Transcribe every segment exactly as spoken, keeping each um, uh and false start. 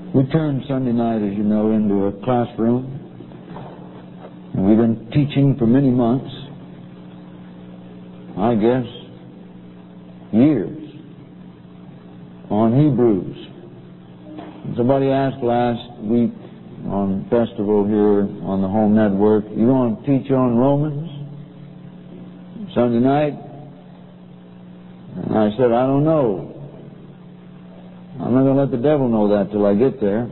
We turned Sunday night, as you know, into a classroom. And we've been teaching for many months, I guess, years, on Hebrews. Somebody asked last week on festival here on the Home Network, you want to teach on Romans Sunday night? And I said, I don't know. I'm not going to let the devil know that till I get there.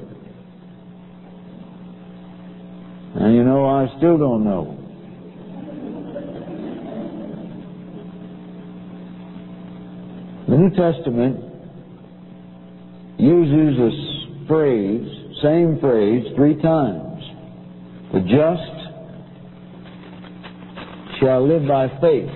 And you know, I still don't know. The New Testament uses this phrase, same phrase, three times. The just shall live by faith.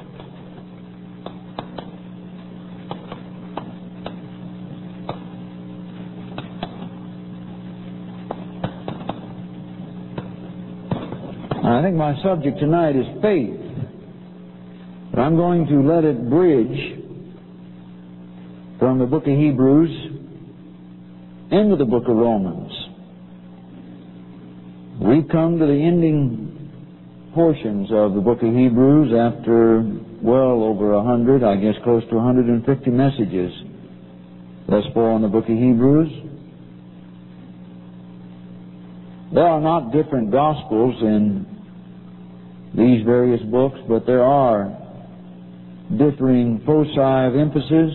I think my subject tonight is faith, but I'm going to let it bridge from the book of Hebrews into the book of Romans. We've come to the ending portions of the book of Hebrews after well over a hundred, I guess close to one hundred fifty messages thus far on the book of Hebrews. There are not different gospels in these various books, but there are differing foci of emphasis.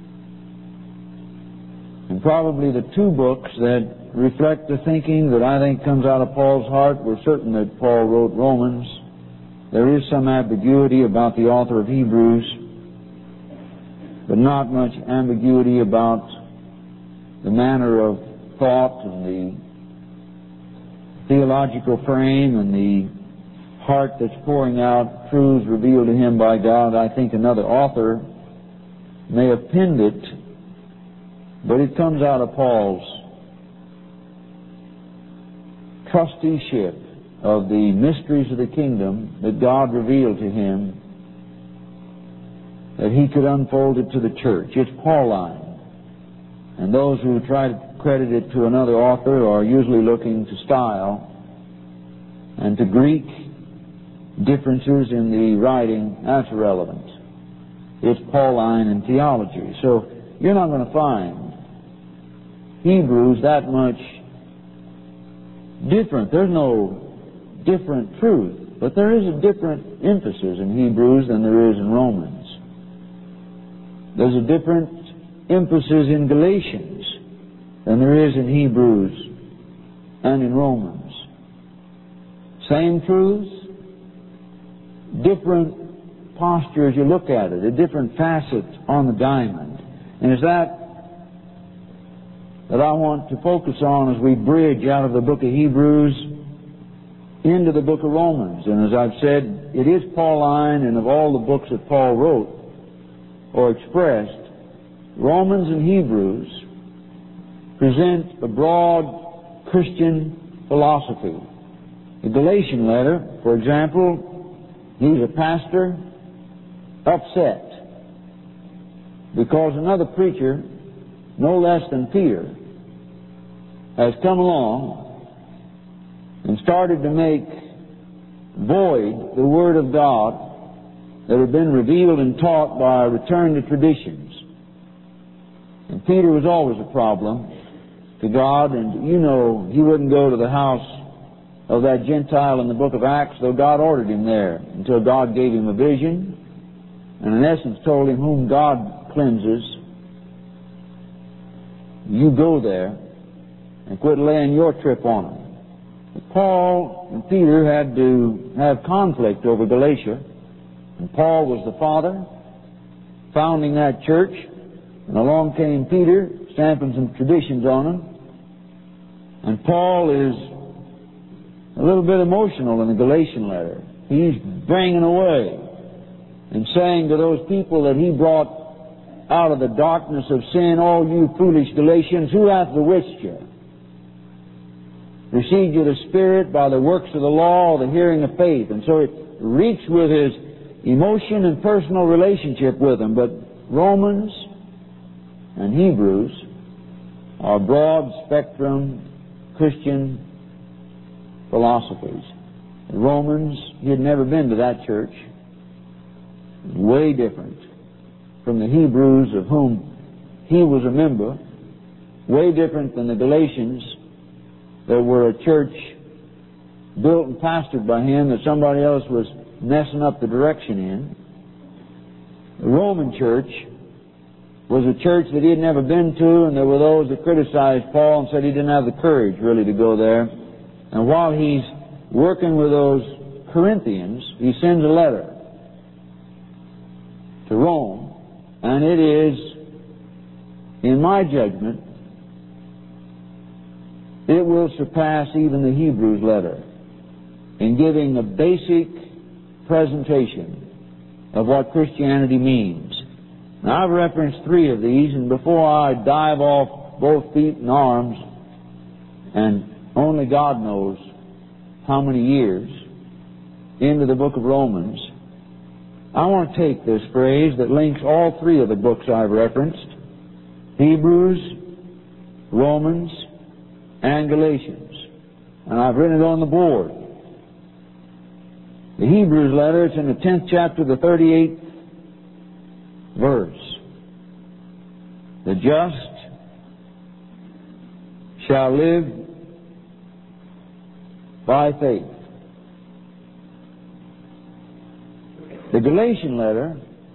And probably the two books that reflect the thinking that I think comes out of Paul's heart, we're certain that Paul wrote Romans. There is some ambiguity about the author of Hebrews, but not much ambiguity about the manner of thought and the theological frame and the heart that's pouring out truths revealed to him by God. I think another author may have penned it, but it comes out of Paul's trusteeship of the mysteries of the kingdom that God revealed to him, that he could unfold it to the church. It's Pauline. And those who try to credit it to another author are usually looking to style and to Greek differences in the writing. That's irrelevant. It's Pauline in theology. So you're not going to find Hebrews that much different. There's no different truth, but there is a different emphasis in Hebrews than there is in Romans. There's a different emphasis in Galatians than there is in Hebrews and in Romans. Same truths, different posture as you look at it, a different facet on the diamond. And it's that that I want to focus on as we bridge out of the book of Hebrews into the book of Romans. And as I've said, it is Pauline, and of all the books that Paul wrote or expressed, Romans and Hebrews present a broad Christian philosophy. The Galatian letter, for example, he's a pastor upset because another preacher, no less than Peter, has come along and started to make void the Word of God that had been revealed and taught by a return to traditions. And Peter was always a problem to God, and you know he wouldn't go to the house of that Gentile in the book of Acts, though God ordered him there, until God gave him a vision and in essence told him, whom God cleanses, you go there and quit laying your trip on them. But Paul and Peter had to have conflict over Galatia, and Paul was the father founding that church, and along came Peter stamping some traditions on them, and Paul is a little bit emotional in the Galatian letter. He's banging away and saying to those people that he brought out of the darkness of sin, all you foolish Galatians, who hath bewitched you? Received you the Spirit by the works of the law, or the hearing of faith? And so it reeks with his emotion and personal relationship with them. But Romans and Hebrews are broad-spectrum Christian philosophies. In Romans, he had never been to that church. Way different from the Hebrews of whom he was a member. Way different than the Galatians that were a church built and pastored by him that somebody else was messing up the direction in. The Roman church was a church that he had never been to, and there were those that criticized Paul and said he didn't have the courage really to go there. And while he's working with those Corinthians, he sends a letter to Rome, and it is, in my judgment, it will surpass even the Hebrews letter in giving a basic presentation of what Christianity means. Now, I've referenced three of these, and before I dive off both feet and arms, and only God knows how many years, into the book of Romans, I want to take this phrase that links all three of the books I've referenced, Hebrews, Romans, and Galatians. And I've written it on the board. The Hebrews letter, it's in the tenth chapter, the thirty-eighth verse. The just shall live by faith. The Galatian letter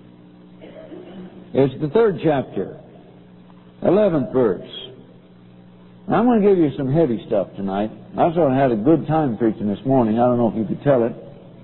is the third chapter, eleventh verse. Now, I'm going to give you some heavy stuff tonight. I sort of had a good time preaching this morning. I don't know if you could tell it.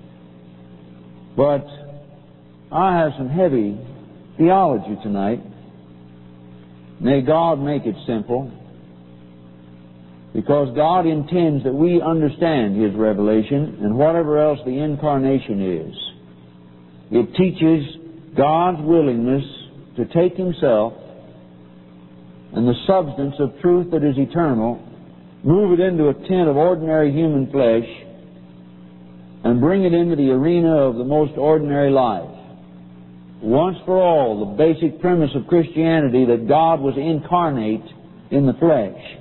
But I have some heavy theology tonight. May God make it simple, because God intends that we understand His revelation and whatever else the incarnation is. It teaches God's willingness to take Himself and the substance of truth that is eternal, move it into a tent of ordinary human flesh, and bring it into the arena of the most ordinary life. Once for all, the basic premise of Christianity that God was incarnate in the flesh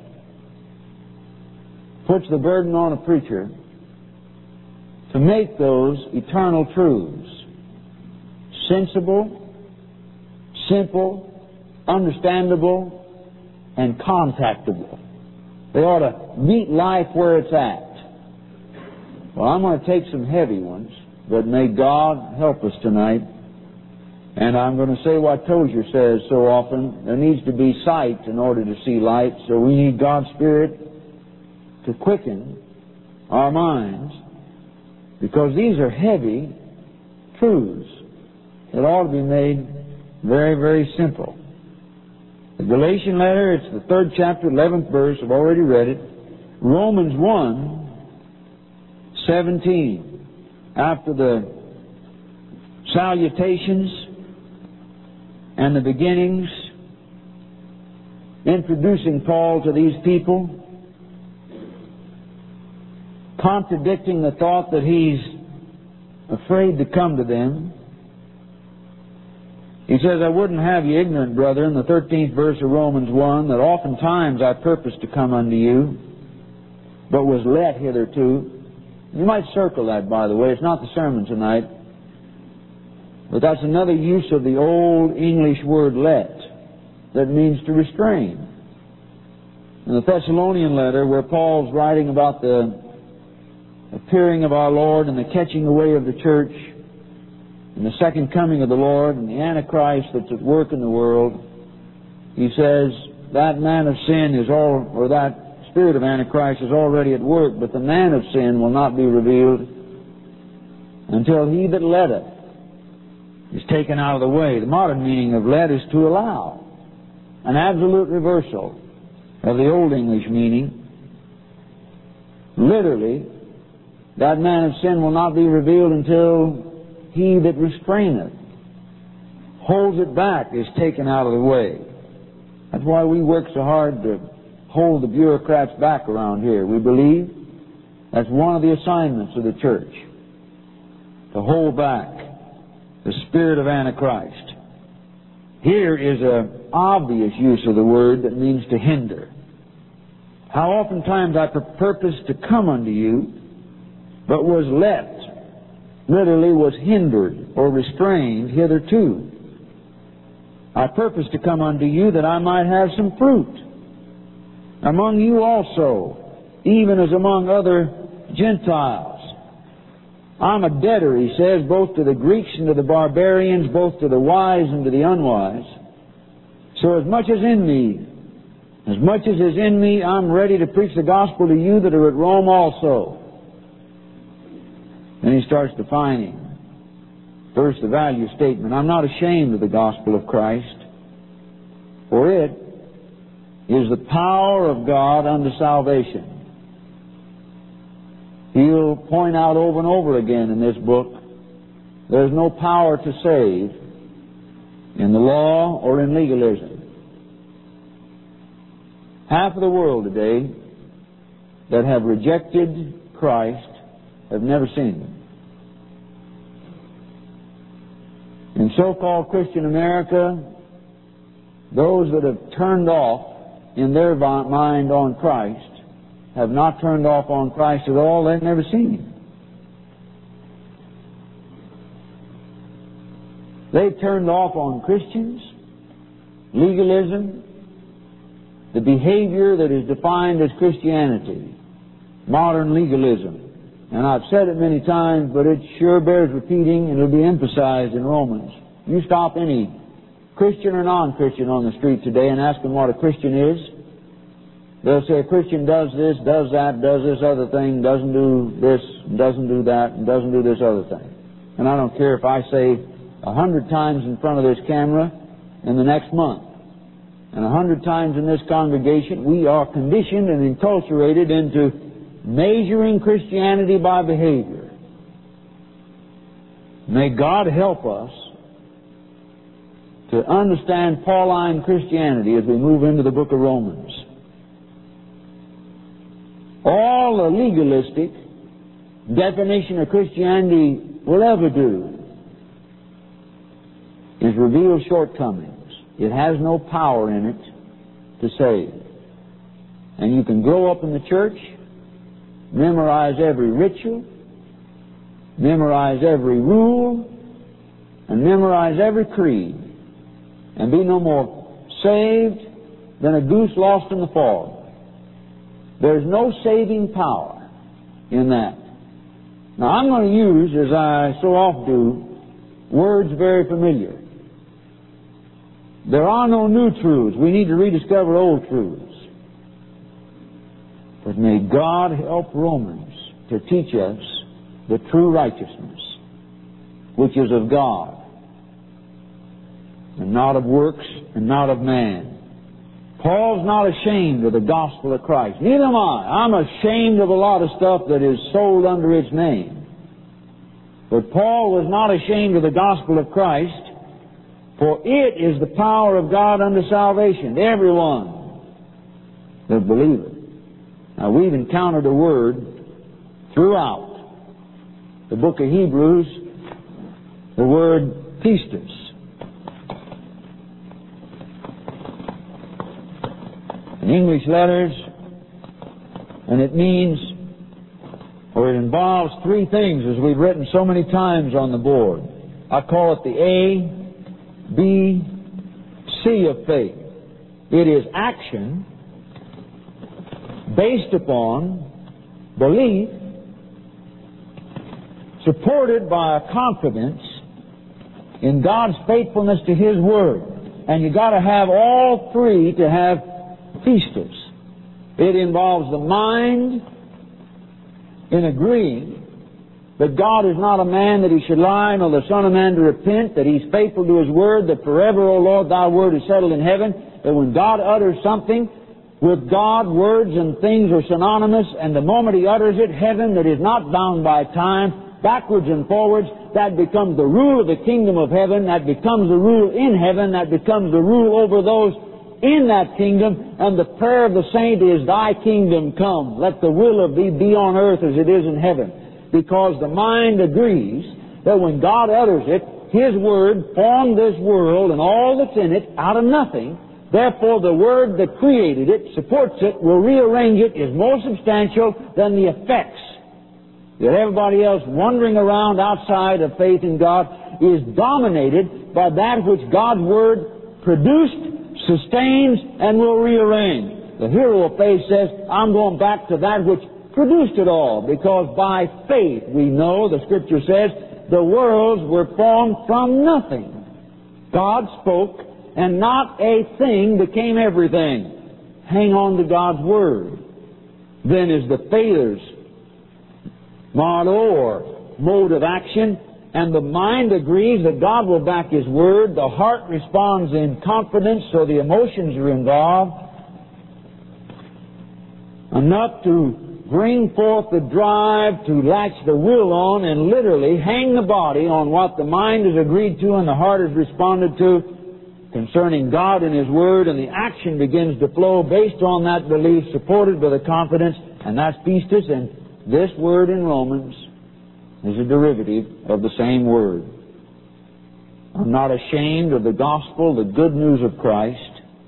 puts the burden on a preacher to make those eternal truths sensible, simple, understandable, and contactable. They ought to meet life where it's at. Well, I'm going to take some heavy ones, but may God help us tonight. And I'm going to say what Tozer says so often: there needs to be sight in order to see light, so we need God's Spirit to quicken our minds, because these are heavy truths that ought to be made very, very simple. The Galatian letter, it's the third chapter, eleventh verse. I've already read it. Romans one, seventeen. After the salutations and the beginnings, introducing Paul to these people, contradicting the thought that he's afraid to come to them. He says, I wouldn't have you ignorant, brother, in the thirteenth verse of Romans one, that oftentimes I purposed to come unto you, but was let hitherto. You might circle that, by the way. It's not the sermon tonight. But that's another use of the old English word let, that means to restrain. In the Thessalonian letter, where Paul's writing about the appearing of our Lord and the catching away of the church, and the second coming of the Lord and the Antichrist that's at work in the world, he says that man of sin is all, or that spirit of Antichrist is already at work, but the man of sin will not be revealed until he that letteth is taken out of the way. The modern meaning of let is to allow, an absolute reversal of the old English meaning. Literally, that man of sin will not be revealed until he that restraineth, holds it back, is taken out of the way. That's why we work so hard to hold the bureaucrats back around here. We believe that's one of the assignments of the church, to hold back the spirit of Antichrist. Here is a obvious use of the word that means to hinder. How oftentimes I purposed to come unto you, but was let, literally was hindered or restrained hitherto. I purposed to come unto you that I might have some fruit among you also, even as among other Gentiles. I'm a debtor, he says, both to the Greeks and to the barbarians, both to the wise and to the unwise. So as much as in me, as much as is in me, I'm ready to preach the gospel to you that are at Rome also. Then he starts defining. First, the value statement. I'm not ashamed of the gospel of Christ, for it is the power of God unto salvation. He'll point out over and over again in this book, there's no power to save in the law or in legalism. Half of the world today that have rejected Christ have never seen Him. In so-called Christian America, those that have turned off in their mind on Christ have not turned off on Christ at all. They've never seen Him. They've turned off on Christians, legalism, the behavior that is defined as Christianity, modern legalism. And I've said it many times, but it sure bears repeating, and it'll be emphasized in Romans. You stop any Christian or non-Christian on the street today and ask them what a Christian is, they'll say a Christian does this, does that, does this other thing, doesn't do this, doesn't do that, and doesn't do this other thing. And I don't care if I say a hundred times in front of this camera in the next month, and a hundred times in this congregation, we are conditioned and enculturated into measuring Christianity by behavior. May God help us to understand Pauline Christianity as we move into the book of Romans. All the legalistic definition of Christianity will ever do is reveal shortcomings. It has no power in it to save. And you can grow up in the church, memorize every ritual, memorize every rule, and memorize every creed, and be no more saved than a goose lost in the fog. There's no saving power in that. Now, I'm going to use, as I so often do, words very familiar. There are no new truths. We need to rediscover old truths. But may God help Romans to teach us the true righteousness, which is of God, and not of works, and not of man. Paul's not ashamed of the gospel of Christ. Neither am I. I'm ashamed of a lot of stuff that is sold under its name. But Paul was not ashamed of the gospel of Christ, for it is the power of God unto salvation to everyone that believeth. Now, we've encountered a word throughout the book of Hebrews, the word pistis. In English letters, and it means, or it involves three things, as we've written so many times on the board. I call it the A, B, C of faith. It is action based upon belief, supported by a confidence in God's faithfulness to His Word. And you've got to have all three to have pistis. It involves the mind in agreeing that God is not a man that He should lie, nor the Son of Man to repent, that He's faithful to His Word, that forever, O Lord, Thy Word is settled in heaven, that when God utters something, with God, words and things are synonymous, and the moment He utters it, heaven that is not bound by time, backwards and forwards, that becomes the rule of the kingdom of heaven, that becomes the rule in heaven, that becomes the rule over those in that kingdom, and the prayer of the saint is, Thy kingdom come, let the will of Thee be on earth as it is in heaven. Because the mind agrees that when God utters it, His Word formed this world and all that's in it out of nothing. Therefore, the Word that created it, supports it, will rearrange it, is more substantial than the effects that everybody else wandering around outside of faith in God is dominated by that which God's Word produced, sustains, and will rearrange. The hero of faith says, I'm going back to that which produced it all, because by faith we know, the Scripture says, the worlds were formed from nothing. God spoke, and not a thing became everything. Hang on to God's Word. Then is the failures motto or mode of action, and the mind agrees that God will back His Word. The heart responds in confidence, so the emotions are involved. Enough to bring forth the drive to latch the will on and literally hang the body on what the mind has agreed to and the heart has responded to concerning God and His Word, and the action begins to flow based on that belief, supported by the confidence, and that's pistis. And this word in Romans is a derivative of the same word. I'm not ashamed of the gospel, the good news of Christ.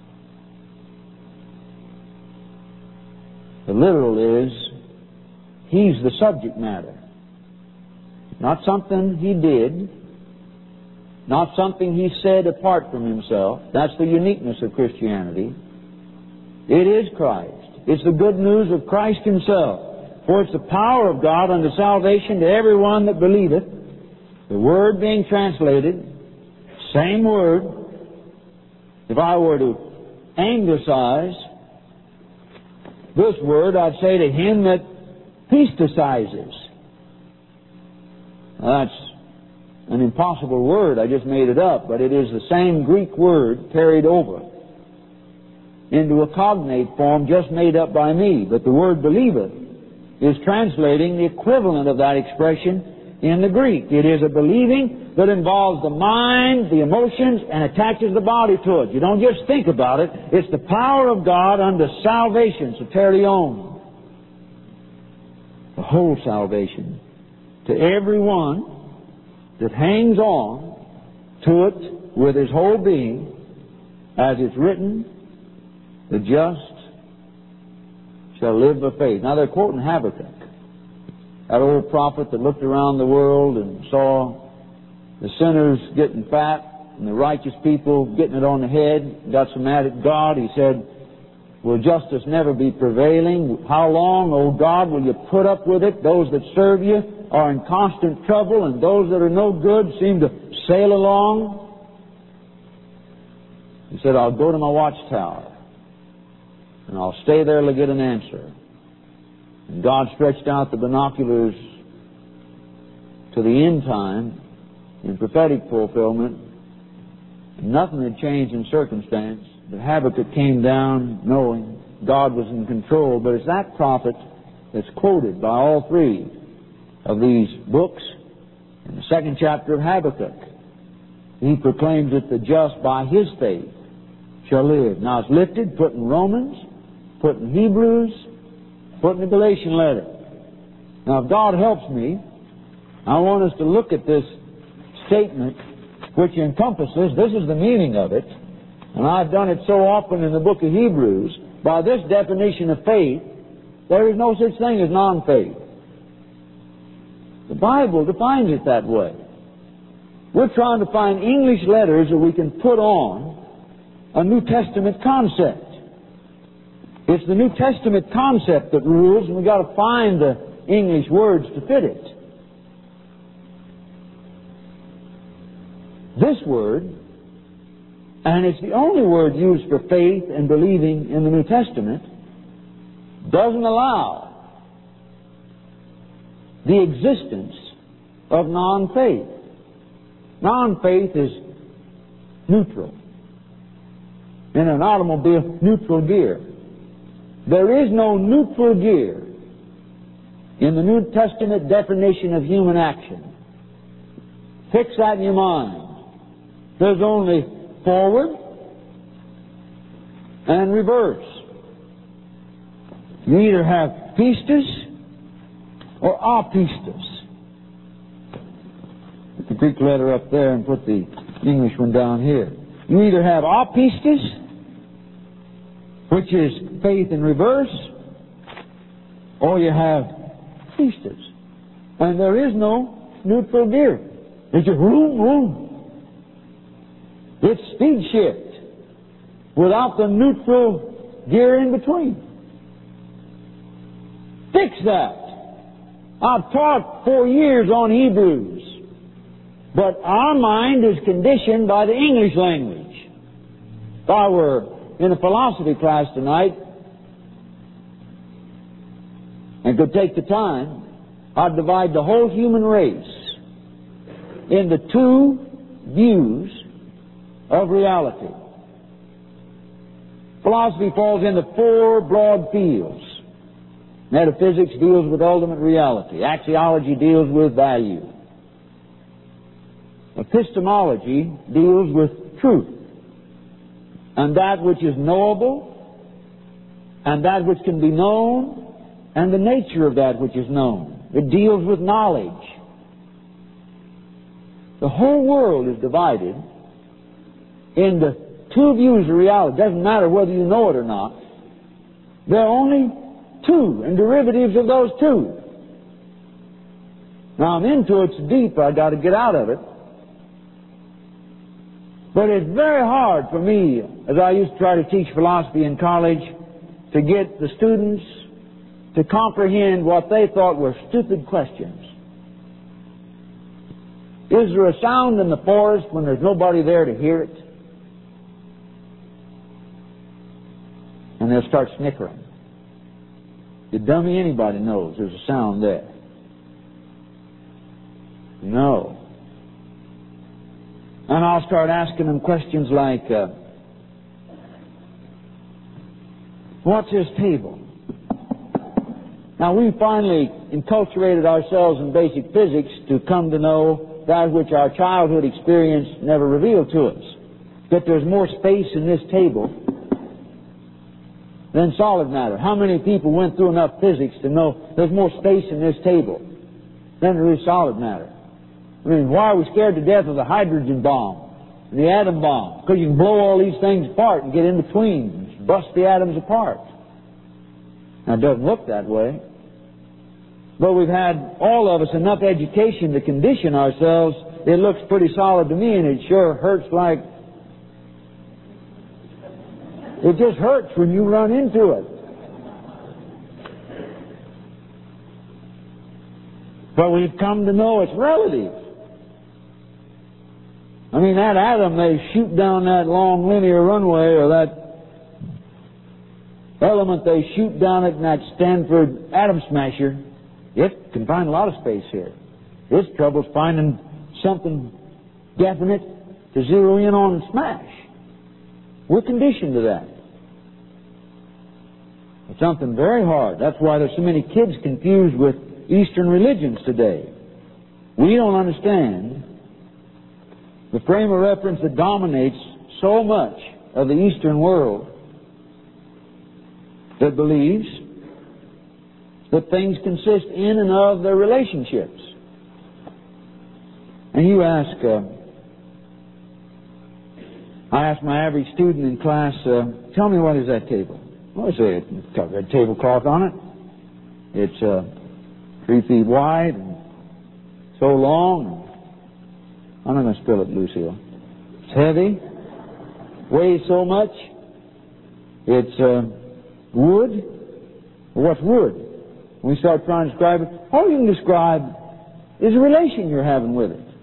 The literal is, He's the subject matter. Not something He did, not something He said apart from Himself. That's the uniqueness of Christianity. It is Christ. It's the good news of Christ Himself. For it's the power of God unto salvation to everyone that believeth. The Word being translated, same word. If I were to anglicize this word, I'd say to him that pistisizes. Now, that's an impossible word. I just made it up, but it is the same Greek word carried over into a cognate form just made up by me. But the word believeth is translating the equivalent of that expression in the Greek. It is a believing that involves the mind, the emotions, and attaches the body to it. You don't just think about it. It's the power of God unto salvation, soterion. The whole salvation. To everyone that hangs on to it with his whole being, as it's written, the just shall live by faith. Now they're quoting Habakkuk, that old prophet that looked around the world and saw the sinners getting fat and the righteous people getting it on the head, got so mad at God, he said, will justice never be prevailing? How long, O God, will you put up with it? Those that serve you are in constant trouble, and those that are no good seem to sail along. He said, I'll go to my watchtower, and I'll stay there to get an answer. And God stretched out the binoculars to the end time in prophetic fulfillment. Nothing had changed in circumstance. But Habakkuk came down knowing God was in control. But it's that prophet that's quoted by all three of these books in the second chapter of Habakkuk. He proclaims that the just by his faith shall live. Now it's lifted, put in Romans, put in Hebrews, put in the Galatian letter. Now if God helps me, I want us to look at this statement which encompasses, this is the meaning of it, and I've done it so often in the book of Hebrews. By this definition of faith, there is no such thing as non-faith. The Bible defines it that way. We're trying to find English letters that we can put on a New Testament concept. It's the New Testament concept that rules, and we've got to find the English words to fit it. This word, and it's the only word used for faith and believing in the New Testament, doesn't allow the existence of non-faith. Non-faith is neutral. In an automobile, neutral gear. There is no neutral gear in the New Testament definition of human action. Fix that in your mind. There's only forward and reverse. You either have pistis or apistis. Put the Greek letter up there and put the English one down here. You either have apistis, which is faith in reverse, or you have pistis. And there is no neutral gear. It's just vroom, vroom. It's speed shift without the neutral gear in between. Fix that. I've taught for years on Hebrews, but our mind is conditioned by the English language. If I were in a philosophy class tonight and could take the time, I'd divide the whole human race into two views of reality. Philosophy falls into four broad fields. Metaphysics deals with ultimate reality. Axiology deals with value. Epistemology deals with truth, and that which is knowable, and that which can be known, and the nature of that which is known. It deals with knowledge. The whole world is divided into two views of reality. It doesn't matter whether you know it or not. There are only two, and derivatives of those two. Now I'm into it so deep, I've got to get out of it. But it's very hard for me, as I used to try to teach philosophy in college, to get the students to comprehend what they thought were stupid questions. Is there a sound in the forest when there's nobody there to hear it? And they'll start snickering. The dummy anybody knows there's a sound there. No. And I'll start asking them questions like, uh, what's this table? Now, we finally enculturated ourselves in basic physics to come to know that which our childhood experience never revealed to us. That there's more space in this table than solid matter. How many people went through enough physics to know there's more space in this table than there is solid matter? I mean, why are we scared to death of the hydrogen bomb and the atom bomb? Because you can blow all these things apart and get in between and bust the atoms apart. Now, it doesn't look that way. But we've had, all of us, enough education to condition ourselves. It looks pretty solid to me, and it sure hurts like... It just hurts when you run into it. But we've come to know it's relative. I mean, that atom they shoot down that long linear runway, or that element they shoot down it in that Stanford atom smasher, it can find a lot of space here. Its trouble's finding something definite to zero in on and smash. We're conditioned to that. It's something very hard. That's why there's so many kids confused with Eastern religions today. We don't understand the frame of reference that dominates so much of the Eastern world that believes that things consist in and of their relationships. And you ask, uh, I ask my average student in class, uh, tell me, what is that table? Well, I say, it's got a red tablecloth on it. It's uh, three feet wide and so long. I'm not going to spill it, Lucille. It's heavy, weighs so much. It's uh, wood. Well, what's wood? When we start trying to describe it, all you can describe is a relation you're having with it.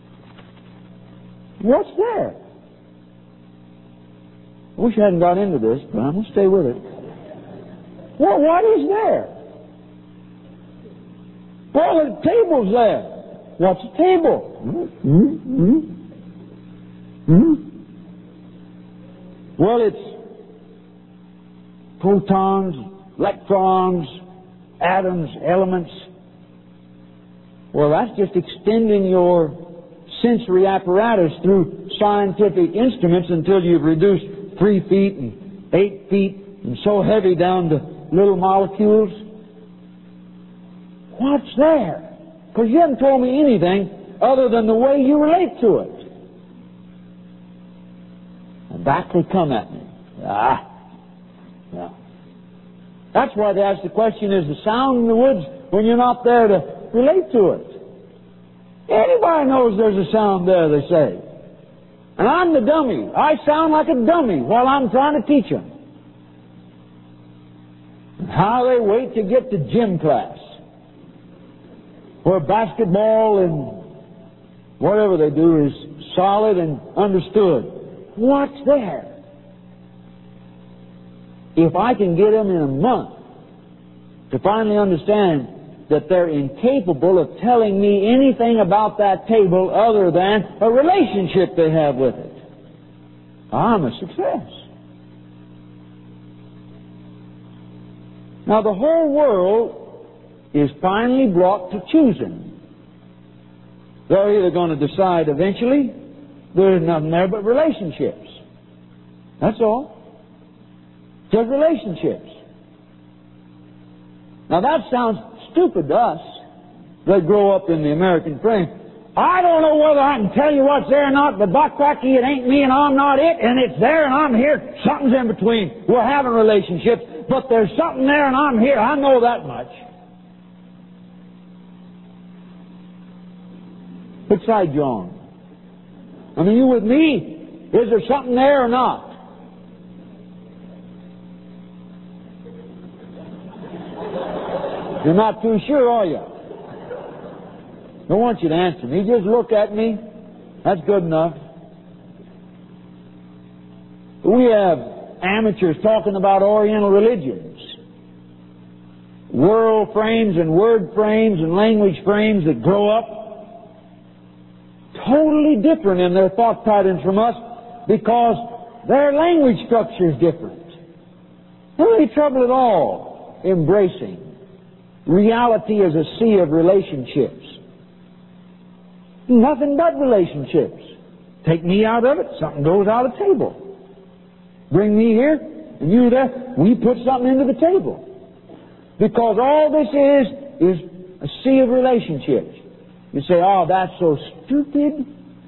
What's there? I wish I hadn't got into this, but I'm going to stay with it. Well, what is there? Well, the table's there. What's a table? Mm-hmm. Mm-hmm. Well, it's protons, electrons, atoms, elements. Well, that's just extending your sensory apparatus through scientific instruments until you've reduced three feet and eight feet and so heavy down to little molecules. What's there? Because you haven't told me anything other than the way you relate to it. And back they come at me. Ah, yeah. That's why they ask the question, is the sound in the woods when you're not there to relate to it? Anybody knows there's a sound there, they say. And I'm the dummy. I sound like a dummy while I'm trying to teach them. And how they wait to get to gym class, where basketball and whatever they do is solid and understood. What's there? If I can get them in a month to finally understand that they're incapable of telling me anything about that table other than a relationship they have with it, I'm a success. Now the whole world is finally brought to choosing. They're either going to decide eventually there's nothing there but relationships. That's all. Just relationships. Now that sounds stupid to us that grow up in the American frame. I don't know whether I can tell you what's there or not, but by cracky, it ain't me and I'm not it, and it's there and I'm here. Something's in between. We're having relationships, but there's something there and I'm here. I know that much. Which side you on? I mean, you with me? Is there something there or not? You're not too sure, are you? Don't want you to answer me. Just look at me. That's good enough. We have amateurs talking about Oriental religions. World frames and word frames and language frames that grow up totally different in their thought patterns from us because their language structure is different. No any trouble at all embracing reality as a sea of relationships. Nothing but relationships. Take me out of it, something goes out of the table. Bring me here, and you there, we put something into the table. Because all this is, is a sea of relationships. You say, oh, that's so stupid.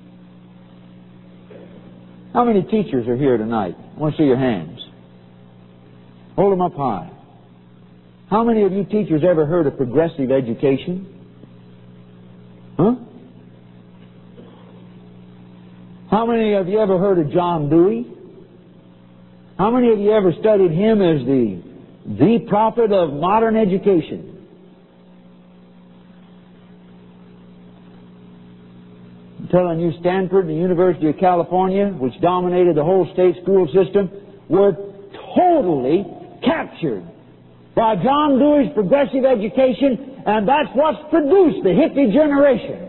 How many teachers are here tonight? I want to see your hands. Hold them up high. How many of you teachers ever heard of progressive education? Huh? How many of you ever heard of John Dewey? How many of you ever studied him as the, the prophet of modern education? I'm telling you, Stanford and the University of California, which dominated the whole state school system, were totally captured by John Dewey's progressive education, and that's what's produced the hippie generation.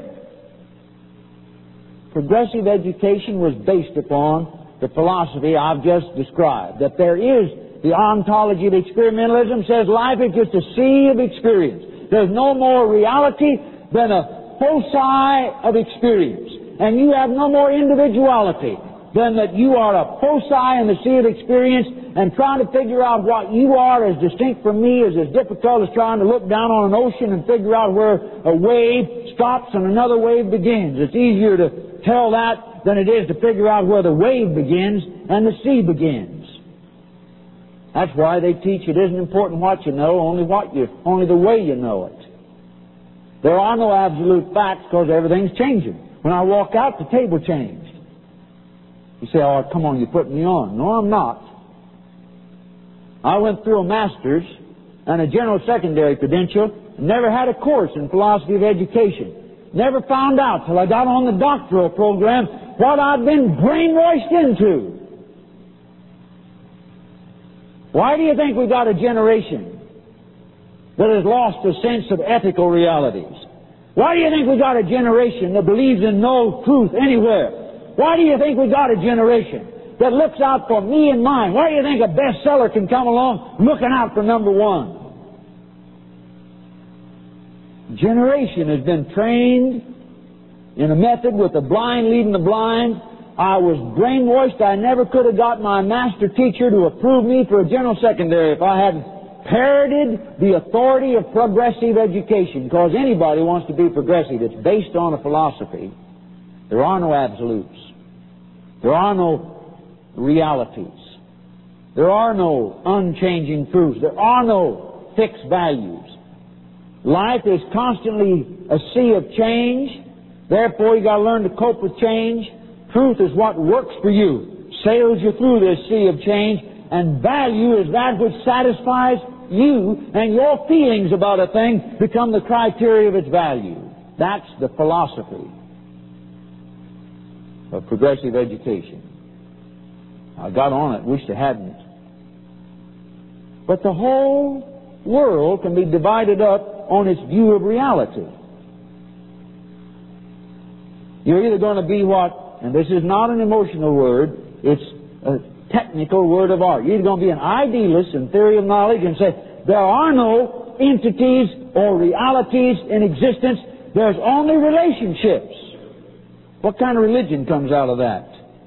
Progressive education was based upon the philosophy I've just described, that there is the ontology of experimentalism, says life is just a sea of experience. There's no more reality than a foci of experience. And you have no more individuality than that you are a foci in the sea of experience, and trying to figure out what you are as distinct from me is as difficult as trying to look down on an ocean and figure out where a wave stops and another wave begins. It's easier to tell that than it is to figure out where the wave begins and the sea begins. That's why they teach it isn't important what you know, only what you, only the way you know it. There are no absolute facts because everything's changing. When I walk out, the table changed. You say, oh, come on, you're putting me on. No, I'm not. I went through a master's and a general secondary credential and never had a course in philosophy of education. Never found out till I got on the doctoral program what I'd been brainwashed into. Why do you think we got a generation that has lost a sense of ethical realities? Why do you think we got a generation that believes in no truth anywhere? Why do you think we got a generation that looks out for me and mine? Why do you think a bestseller can come along looking out for number one? Generation has been trained in a method with the blind leading the blind. I was brainwashed. I never could have got my master teacher to approve me for a general secondary if I hadn't parroted the authority of progressive education, because anybody wants to be progressive. It's based on a philosophy. There are no absolutes. There are no realities. There are no unchanging truths. There are no fixed values. Life is constantly a sea of change. Therefore, you've got to learn to cope with change. Truth is what works for you, sails you through this sea of change, and value is that which satisfies you, and your feelings about a thing become the criteria of its value. That's the philosophy of progressive education. I got on it, wished I hadn't. But the whole world can be divided up on its view of reality. You're either going to be what, and this is not an emotional word, it's a technical word of art. You're either going to be an idealist in theory of knowledge and say, there are no entities or realities in existence, there's only relationships. What kind of religion comes out of that?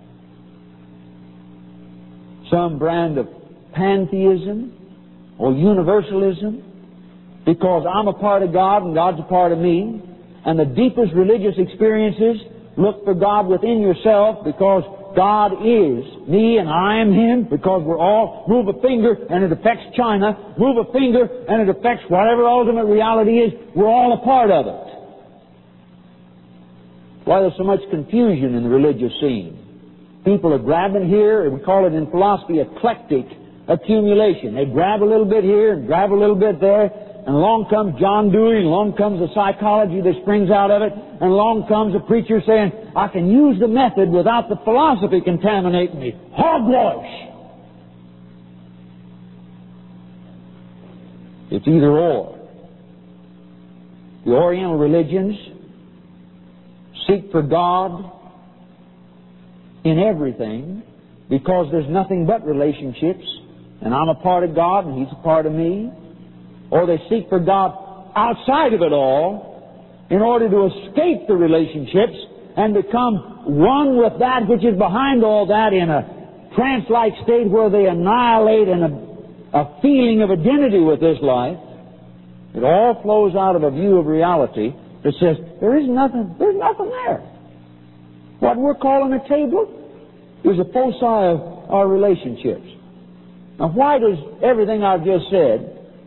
Some brand of pantheism or universalism, because I'm a part of God and God's a part of me, and the deepest religious experiences look for God within yourself, because God is me and I am Him, because we're all, move a finger and it affects China, move a finger and it affects whatever ultimate reality is, we're all a part of it. Why there's so much confusion in the religious scene. People are grabbing here, and we call it in philosophy eclectic accumulation. They grab a little bit here and grab a little bit there, and along comes John Dewey, and along comes the psychology that springs out of it, and along comes a preacher saying, I can use the method without the philosophy contaminating me. Hogwash! It's either or. The Oriental religions seek for God in everything, because there's nothing but relationships, and I'm a part of God and He's a part of me. Or they seek for God outside of it all in order to escape the relationships and become one with that which is behind all that in a trance-like state where they annihilate in a, a feeling of identity with this life. It all flows out of a view of reality that says, there is nothing, there's nothing there. What we're calling a table is a foci of our relationships. Now, why does everything I've just said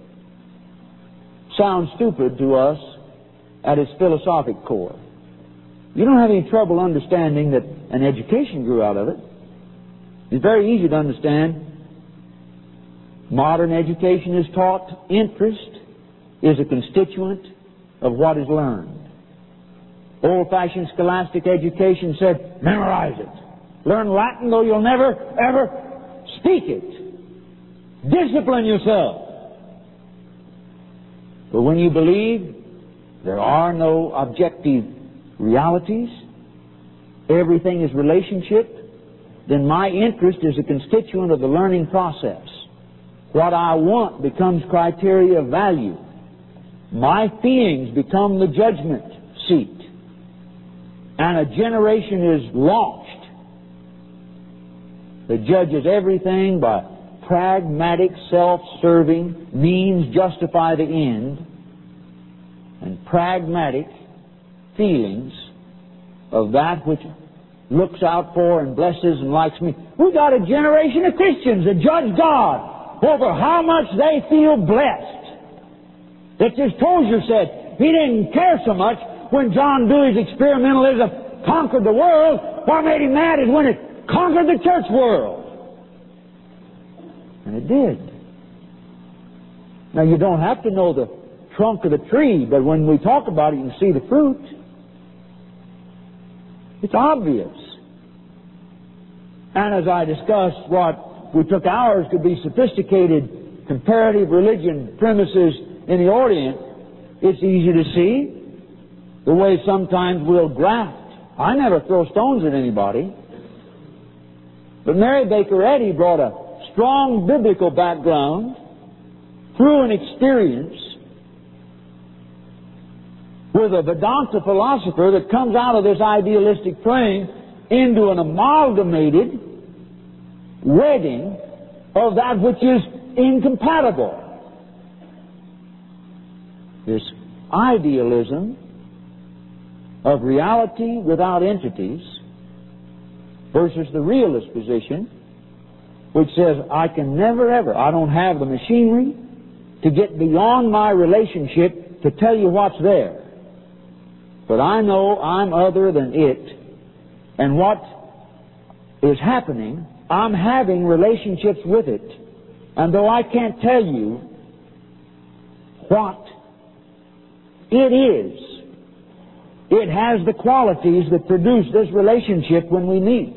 sound stupid to us at its philosophic core? You don't have any trouble understanding that an education grew out of it. It's very easy to understand. Modern education is taught. Interest is a constituent of what is learned. Old-fashioned scholastic education said, memorize it. Learn Latin, though you'll never, ever speak it. Discipline yourself. But when you believe there are no objective realities, everything is relationship, then my interest is a constituent of the learning process. What I want becomes criteria of value. My feelings become the judgment seat. And a generation is launched that judges everything by pragmatic, self-serving means justify the end, and pragmatic feelings of that which looks out for and blesses and likes me. We've got a generation of Christians that judge God over how much they feel blessed. That just Tozer said he didn't care so much when John Dewey's experimentalism conquered the world. What made him mad is when it conquered the church world. And it did. Now, you don't have to know the trunk of the tree, but when we talk about it, you can see the fruit. It's obvious. And as I discussed, what we took ours could be sophisticated comparative religion premises in the Orient, it's easy to see the way sometimes we'll graft. I never throw stones at anybody. But Mary Baker Eddy brought a strong biblical background through an experience with a Vedanta philosopher that comes out of this idealistic frame into an amalgamated wedding of that which is incompatible. this idealism of reality without entities versus the realist position, which says, I can never ever, I don't have the machinery to get beyond my relationship to tell you what's there. But I know I'm other than it. And what is happening, I'm having relationships with it. And though I can't tell you what it is, it has the qualities that produce this relationship when we meet.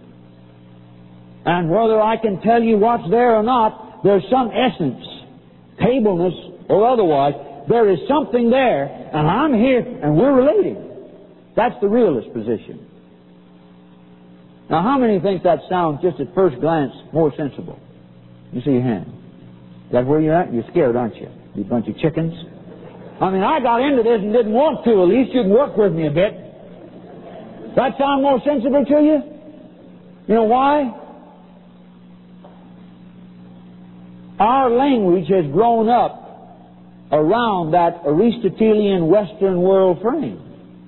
And whether I can tell you what's there or not, there's some essence, tableness or otherwise, there is something there, and I'm here, and we're relating. That's the realist position. Now, how many think that sounds, just at first glance, more sensible? You see your hand. Is that where you're at? You're scared, aren't you? You bunch of chickens. I mean, I got into this and didn't want to. At least you can work with me a bit. That sound more sensible to you? You know why? Our language has grown up around that Aristotelian Western world frame.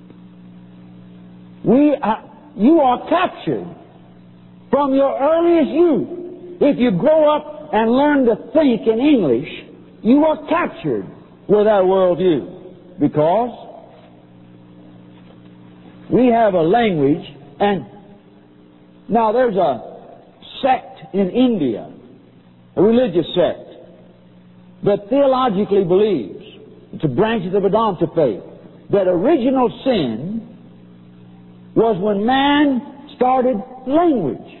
We are, you are captured from your earliest youth. If you grow up and learn to think in English, you are captured with that worldview, because we have a language. And now there's a sect in India, a religious sect, that theologically believes, it's a branch of the Vedanta faith, that original sin was when man started language.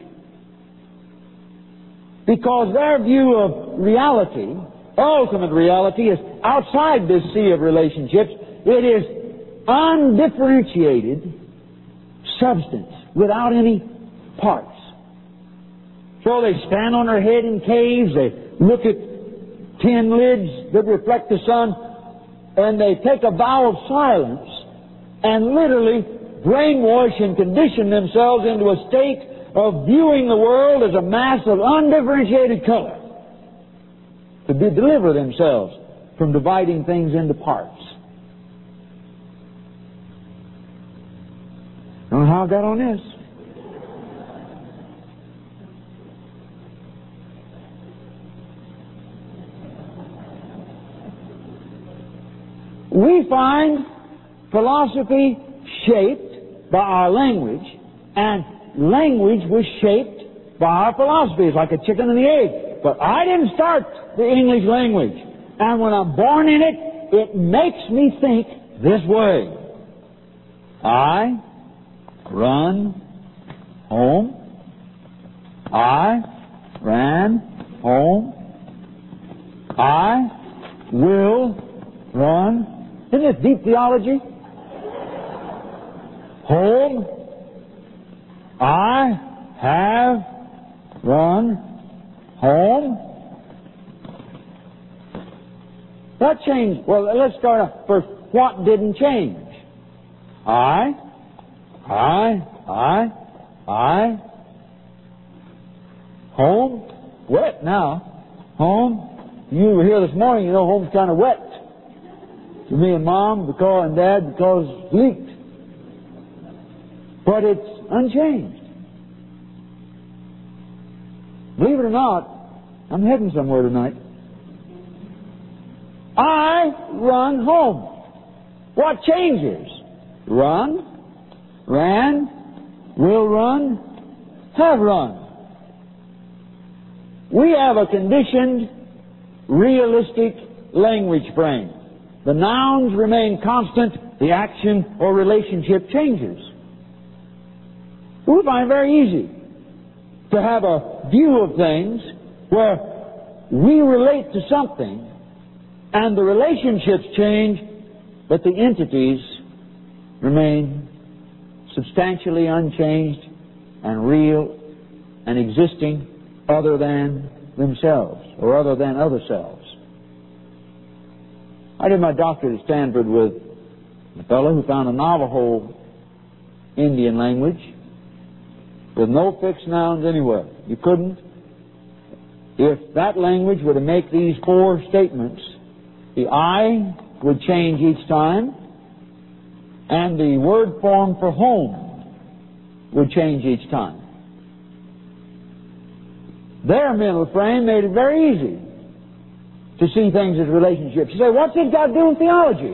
Because their view of reality, ultimate reality, is outside this sea of relationships. It is undifferentiated substance without any parts. So they stand on their head in caves, they look at tin lids that reflect the sun, and they take a vow of silence and literally brainwash and condition themselves into a state of viewing the world as a mass of undifferentiated color, to be, deliver themselves from dividing things into parts. Don't know how I got on this. We find philosophy shaped by our language, and language was shaped by our philosophy. It's like a chicken and the egg. But I didn't start the English language. And when I'm born in it, it makes me think this way. I run home. I ran home. I will run. Isn't this deep theology? Home. I have run home. That changed. Well, let's start off first. What didn't change? I, I, I, I. Home. Wet now. Home. You were here this morning, you know home's kind of wet. To me and Mom, because and Dad, because it leaked. But it's unchanged. Believe it or not, I'm heading somewhere tonight. I run home. What changes? Run, ran, will run, have run. We have a conditioned, realistic language frame. The nouns remain constant, the action or relationship changes. We find it very easy to have a view of things where we relate to something and the relationships change, but the entities remain substantially unchanged and real and existing other than themselves or other than other selves. I did my doctorate at Stanford with a fellow who found a Navajo Indian language with no fixed nouns anywhere. You couldn't. If that language were to make these four statements, the I would change each time, and the word form for home would change each time. Their mental frame made it very easy to see things as relationships. You say, what's it got to do with theology?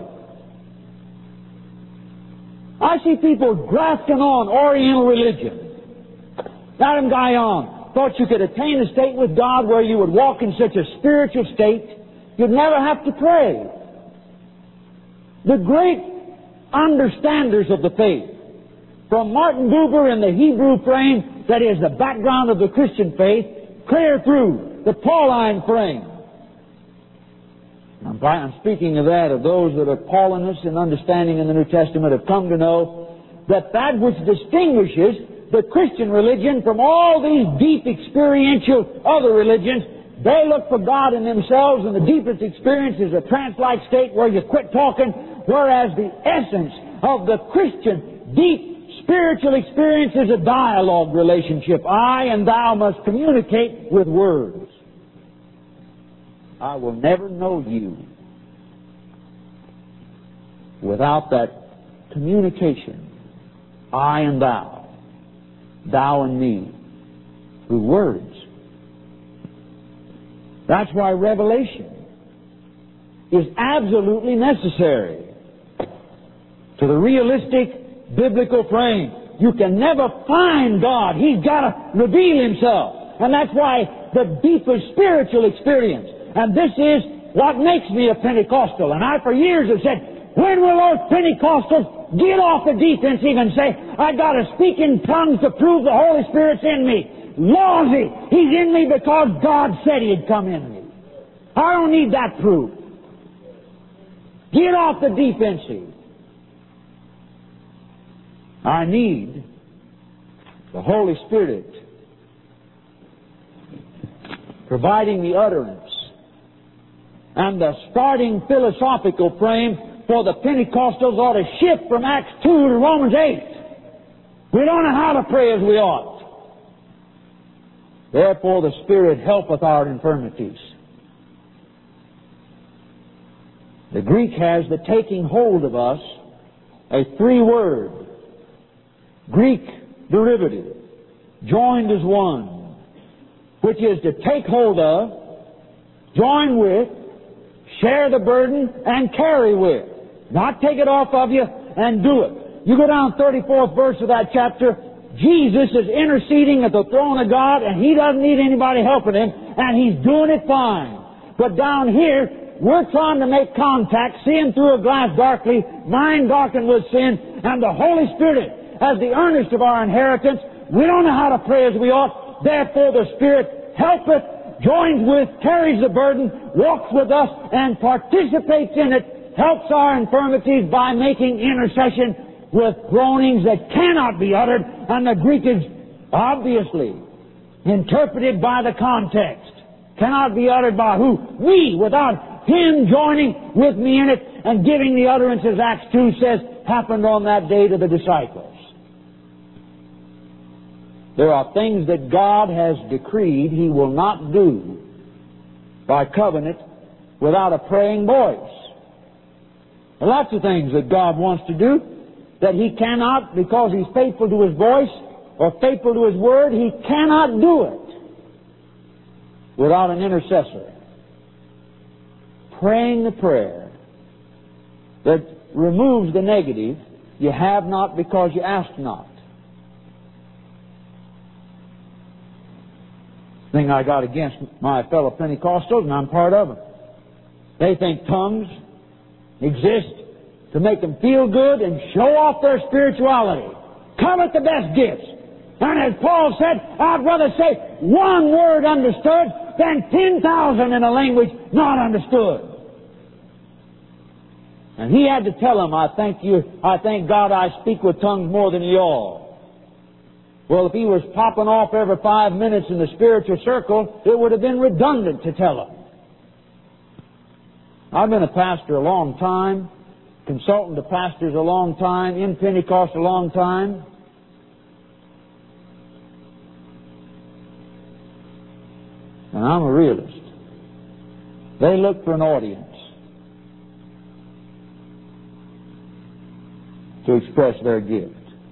I see people grafting on Oriental religion. Madame Guyon thought you could attain a state with God where you would walk in such a spiritual state you'd never have to pray. The great understanders of the faith, from Martin Buber in the Hebrew frame, that is the background of the Christian faith, clear through the Pauline frame. I'm speaking of that, of those that are Paulinists in understanding in the New Testament have come to know that that which distinguishes the Christian religion from all these deep experiential other religions, they look for God in themselves, and the deepest experience is a trance-like state where you quit talking, whereas the essence of the Christian deep spiritual experience is a dialogue relationship. I and thou must communicate with words. I will never know you without that communication, I and thou, thou and me, through words. That's why revelation is absolutely necessary to the realistic biblical frame. You can never find God. He's got to reveal Himself. And that's why the deepest spiritual experience, and this is what makes me a Pentecostal. And I for years have said, when will those Pentecostals get off the defensive and say, I got to speak in tongues to prove the Holy Spirit's in me? Lousy! He's in me because God said He'd come in me. I don't need that proof. Get off the defensive. I need the Holy Spirit providing the utterance and the starting philosophical frame for the Pentecostals ought to shift from Acts two to Romans eight. We don't know how to pray as we ought. Therefore the Spirit helpeth our infirmities. The Greek has the taking hold of us, a three-word Greek derivative, joined as one, which is to take hold of, join with, share the burden, and carry with. Not take it off of you and do it. You go down thirty-fourth verse of that chapter, Jesus is interceding at the throne of God, and He doesn't need anybody helping Him, and He's doing it fine. But down here, we're trying to make contact, seeing through a glass darkly, mind darkened with sin, and the Holy Spirit, as the earnest of our inheritance, we don't know how to pray as we ought. Therefore the Spirit helpeth, joins with, carries the burden, walks with us, and participates in it, helps our infirmities by making intercession with groanings that cannot be uttered, and the Greek is obviously interpreted by the context. Cannot be uttered by who? Me, without Him joining with me in it and giving the utterance, as Acts two says, happened on that day to the disciples. There are things that God has decreed He will not do by covenant without a praying voice. There are lots of things that God wants to do that He cannot, because He's faithful to His voice or faithful to His word, He cannot do it without an intercessor praying the prayer that removes the negative, you have not because you ask not. Thing I got against my fellow Pentecostals, and I'm part of them. They think tongues exist to make them feel good and show off their spirituality. Covet the best gifts. And as Paul said, I'd rather say one word understood than ten thousand in a language not understood. And he had to tell them, I thank you, I thank God I speak with tongues more than you all. Well, if he was popping off every five minutes in the spiritual circle, it would have been redundant to tell them. I've been a pastor a long time, consultant to pastors a long time, in Pentecost a long time. And I'm a realist. They look for an audience. to express their gift.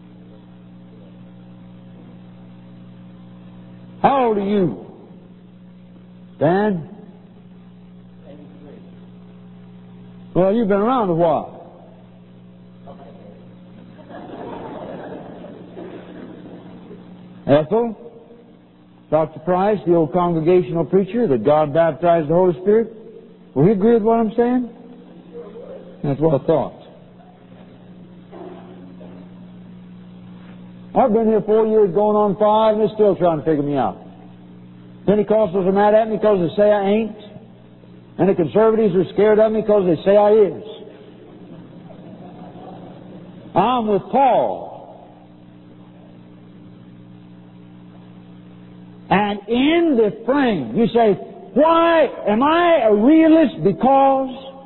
How old are you, Dan? Well, you've been around a while. Ethel? Doctor Price, the old congregational preacher that God baptized the Holy Spirit? Will he agree with what I'm saying? That's what I thought. I've been here four years, going on five, and they're still trying to figure me out. Pentecostals are mad at me because they say I ain't. And the conservatives are scared of me because they say I is. I'm with Paul. And in the frame, you say, why am I a realist? Because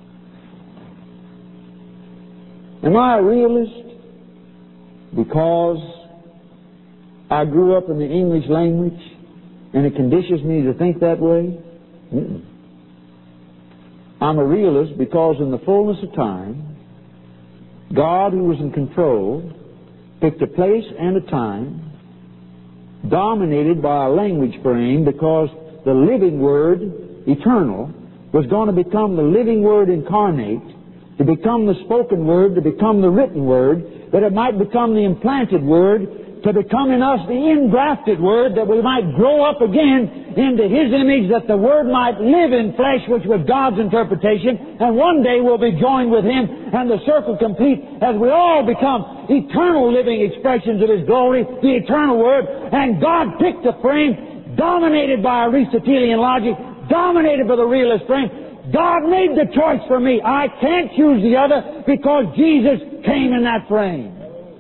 am I a realist? Because I grew up in the English language and it conditions me to think that way? Mm-mm. I'm a realist because in the fullness of time, God, who was in control, picked a place and a time dominated by a language frame, because the living Word, eternal, was going to become the living Word incarnate, to become the spoken Word, to become the written Word, that it might become the implanted Word, to become in us the ingrafted Word, that we might grow up again into His image, that the Word might live in flesh, which was God's interpretation, and one day we'll be joined with Him, and the circle complete as we all become eternal living expressions of His glory, the eternal Word. And God picked a frame dominated by Aristotelian logic, dominated by the realist frame. God made the choice for me. I can't choose the other because Jesus came in that frame.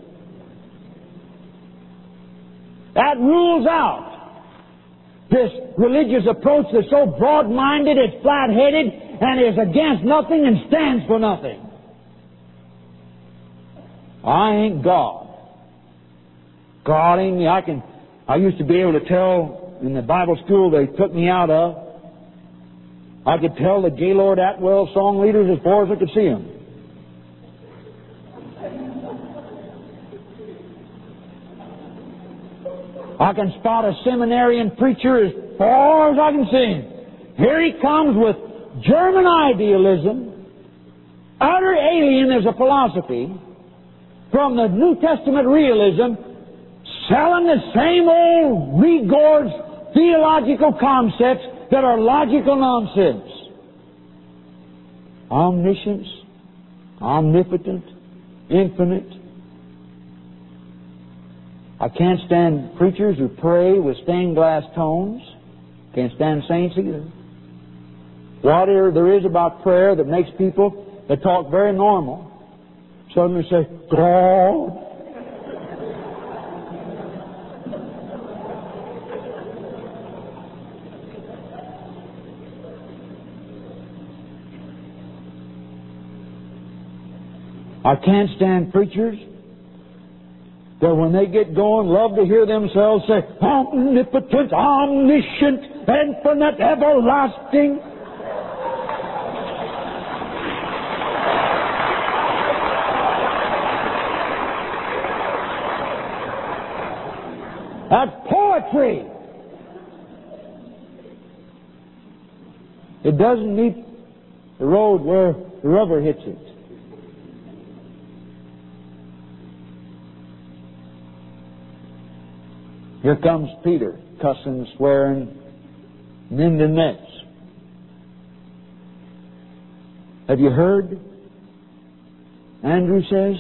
That rules out this religious approach that's so broad-minded, it's flat-headed, and is against nothing and stands for nothing. I ain't God. God ain't me. I can. I used to be able to tell in the Bible school they took me out of. I could tell the Gaylord Atwell song leaders as far as I could see them. I can spot a seminarian preacher as far as I can see him. Here he comes with German idealism, utter alien as a philosophy, from the New Testament realism, selling the same old regorged theological concepts that are logical nonsense. Omniscience, omnipotent, infinite. I can't stand preachers who pray with stained glass tones. Can't stand saints either. Whatever there is about prayer that makes people that talk very normal suddenly say, God. I can't stand preachers that when they get going, love to hear themselves say, omnipotent, omniscient, infinite, everlasting. That's poetry. It doesn't meet the road where the rubber hits it. Here comes Peter, cussing, swearing, mending nets. Have you heard? Andrew says,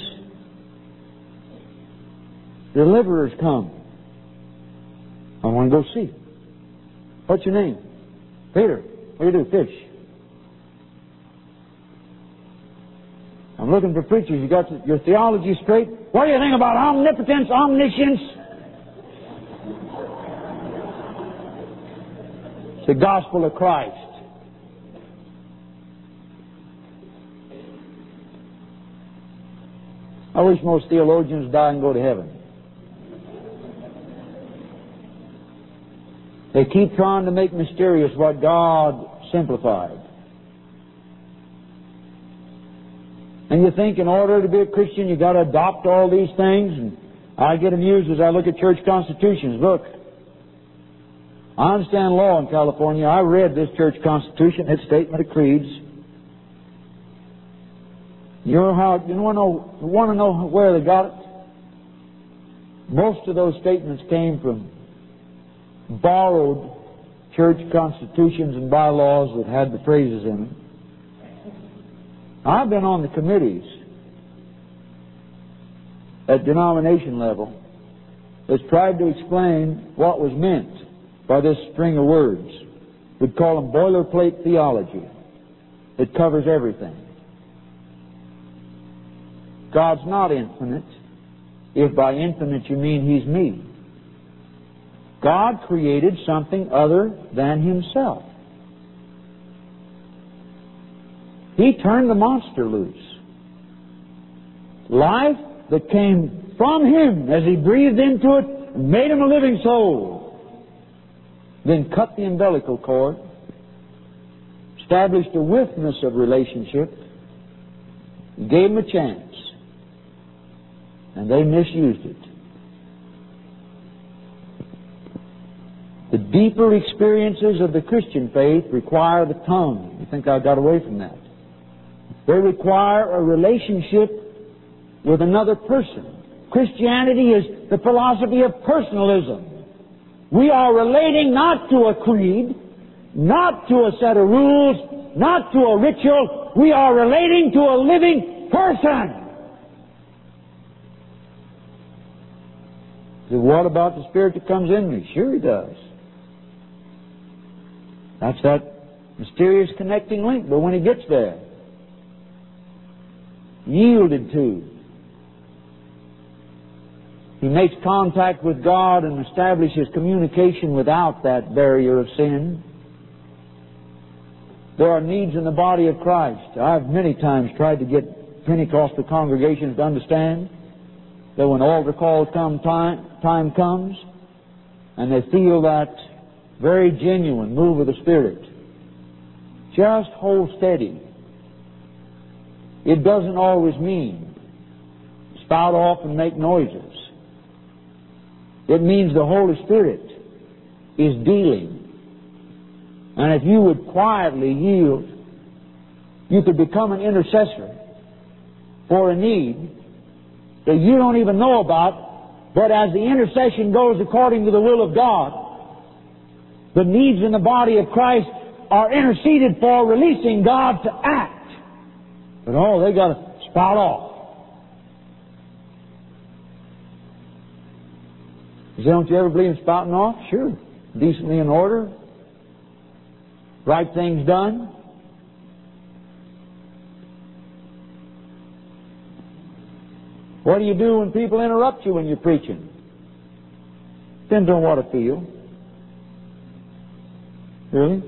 deliverers come. I want to go see. What's your name? Peter. What do you do? Fish. I'm looking for preachers. You got your theology straight? What do you think about omnipotence, omniscience? It's the gospel of Christ. I wish most theologians die and go to heaven. They keep trying to make mysterious what God simplified. And you think in order to be a Christian you've got to adopt all these things. And I get amused as I look at church constitutions. Look, I understand law in California. I read this church constitution, its statement of creeds. You know how? You want to know? You want to know where they got it? Most of those statements came from borrowed church constitutions and bylaws that had the phrases in them. I've been on the committees at denomination level that's tried to explain what was meant by this string of words. We'd call them boilerplate theology. It covers everything. God's not infinite, if by infinite you mean He's me. God created something other than Himself. He turned the monster loose. Life that came from Him as He breathed into it and made him a living soul. Then cut the umbilical cord, established a witness of relationship, and gave him a chance. And they misused it. The deeper experiences of the Christian faith require the tongue. You think I got away from that? They require a relationship with another person. Christianity is the philosophy of personalism. We are relating not to a creed, not to a set of rules, not to a ritual. We are relating to a living person. So what about the Spirit that comes in me? Sure He does. That's that mysterious connecting link. But when He gets there, yielded to, He makes contact with God and establishes communication without that barrier of sin. There are needs in the body of Christ. I've many times tried to get Pentecostal congregations to understand that when altar calls come, time, time comes, and they feel that very genuine move of the Spirit, just hold steady. It doesn't always mean spout off and make noises. It means the Holy Spirit is dealing. And if you would quietly yield, you could become an intercessor for a need that you don't even know about, but as the intercession goes according to the will of God, the needs in the body of Christ are interceded for, releasing God to act. But oh, they got to spout off. You say, don't you ever believe in spouting off? Sure. Decently in order. Right things done. What do you do when people interrupt you when you're preaching? Depends on what I feel. Really?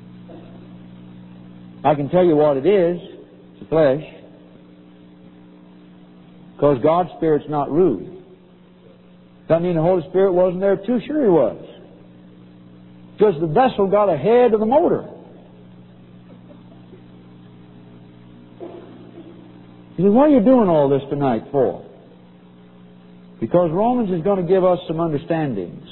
I can tell you what it is. It's the flesh. Because God's Spirit's not rude. Does that mean the Holy Spirit wasn't there too? Sure He was. Because the vessel got ahead of the motor. You say, what are you doing all this tonight for? Because Romans is going to give us some understandings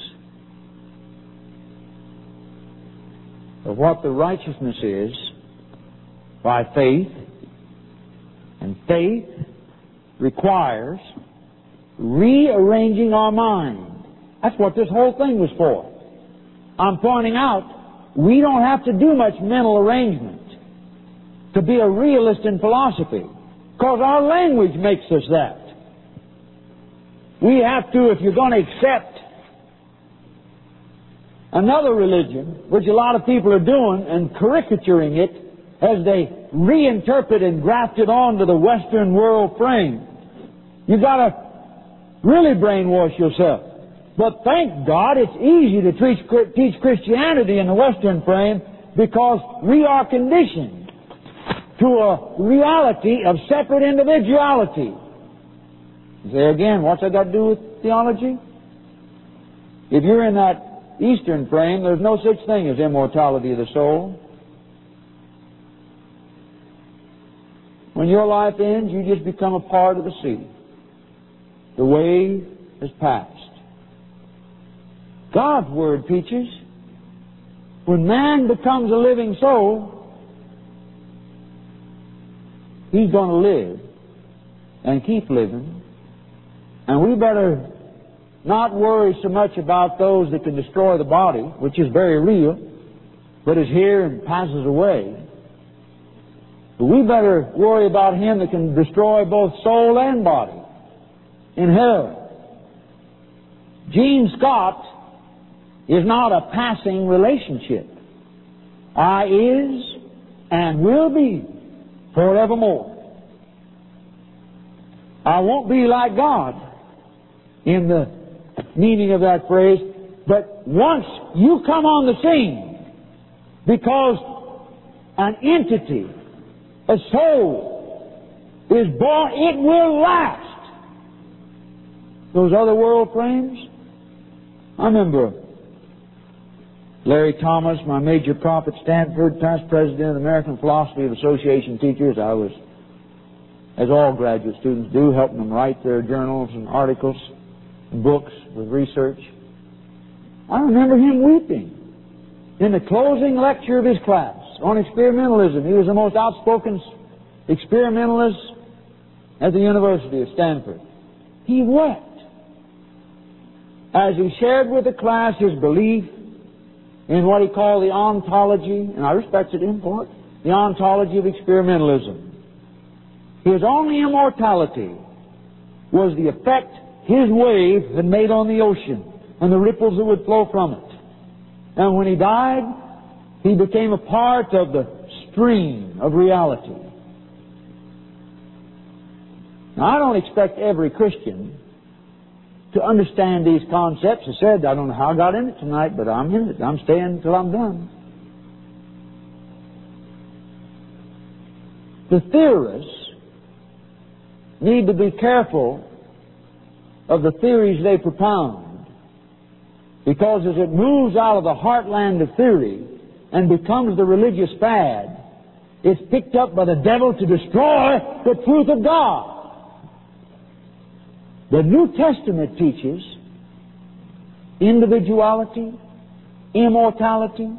of what the righteousness is by faith. And faith requires rearranging our mind. That's what this whole thing was for. I'm pointing out, we don't have to do much mental arrangement to be a realist in philosophy, because our language makes us that. We have to, if you're going to accept another religion, which a lot of people are doing, and caricaturing it as they reinterpret and graft it onto the Western world frame, you've got to really brainwash yourself. But thank God it's easy to teach, teach Christianity in the Western frame, because we are conditioned to a reality of separate individuality. You say again, what's that got to do with theology? If you're in that Eastern frame, there's no such thing as immortality of the soul. when your life ends, you just become a part of the sea. The wave has passed. God's Word teaches when man becomes a living soul, he's going to live and keep living. And we better not worry so much about those that can destroy the body, which is very real, but is here and passes away. But we better worry about him that can destroy both soul and body in hell. Gene Scott is not a passing relationship. I is and will be forevermore. I won't be like God in the meaning of that phrase, but once you come on the scene, because an entity, a soul, is born, it will last. Those other world frames, I remember Larry Thomas, my major prop at Stanford, past president of the American Philosophy Association teachers. I was, as all graduate students do, helping them write their journals and articles and books with research. I remember him weeping in the closing lecture of his class on experimentalism. He was the most outspoken experimentalist at the University of Stanford. He wept as he shared with the class his belief in what he called the ontology, and I respected him for it, the ontology of experimentalism. His only immortality was the effect his wave had made on the ocean and the ripples that would flow from it. And when he died, he became a part of the stream of reality. Now, I don't expect every Christian to understand these concepts. I said, I don't know how I got in it tonight, but I'm in it. I'm staying until I'm done. The theorists need to be careful of the theories they propound, because as it moves out of the heartland of theory and becomes the religious fad, it's picked up by the devil to destroy the truth of God. The New Testament teaches individuality, immortality,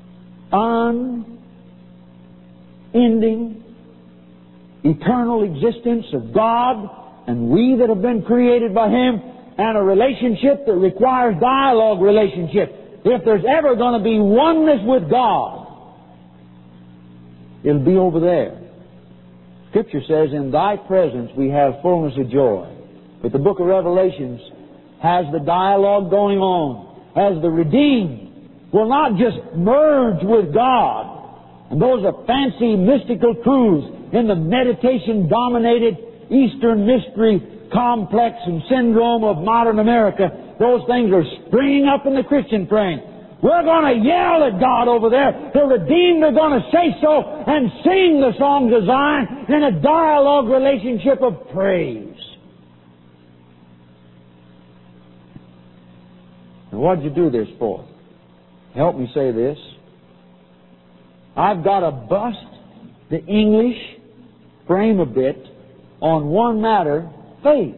unending, eternal existence of God and we that have been created by Him, and a relationship that requires dialogue relationship. If there's ever going to be oneness with God, it'll be over there. Scripture says, in Thy presence we have fullness of joy. But the book of Revelations has the dialogue going on, as the redeemed will not just merge with God. And those are fancy mystical truths in the meditation-dominated Eastern mystery complex and syndrome of modern America. Those things are springing up in the Christian frame. We're going to yell at God over there. The redeemed are going to say so and sing the songs of Zion in a dialogue relationship of praise. And what did you do this for? Help me say this. I've got to bust the English frame a bit on one matter, faith.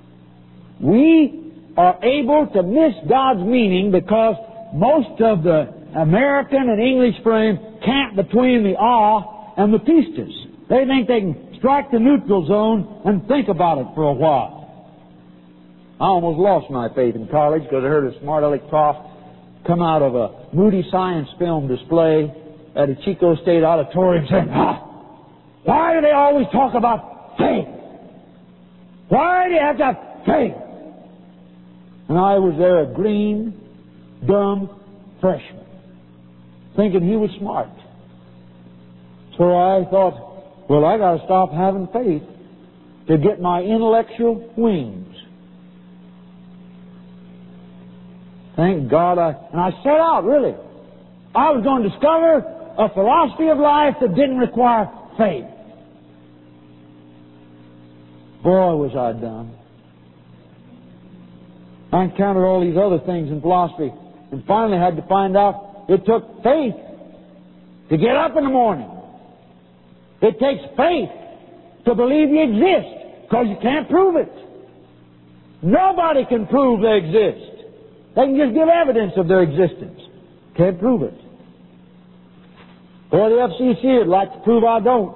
We are able to miss God's meaning because most of the American and English frame camp between the ah and the pistis. They think they can strike the neutral zone and think about it for a while. I almost lost my faith in college because I heard a smart aleck prof come out of a Moody Science film display at a Chico State auditorium saying, ah, why do they always talk about faith? Why do you have to have faith? And I was there, a green, dumb freshman, thinking he was smart. So I thought, well, I got to stop having faith to get my intellectual wings. Thank God I... And I set out, really. I was going to discover a philosophy of life that didn't require faith. Boy, was I done. I encountered all these other things in philosophy and finally had to find out it took faith to get up in the morning. It takes faith to believe you exist, because you can't prove it. Nobody can prove they exist. They can just give evidence of their existence. Can't prove it. Or the F C C would like to prove I don't.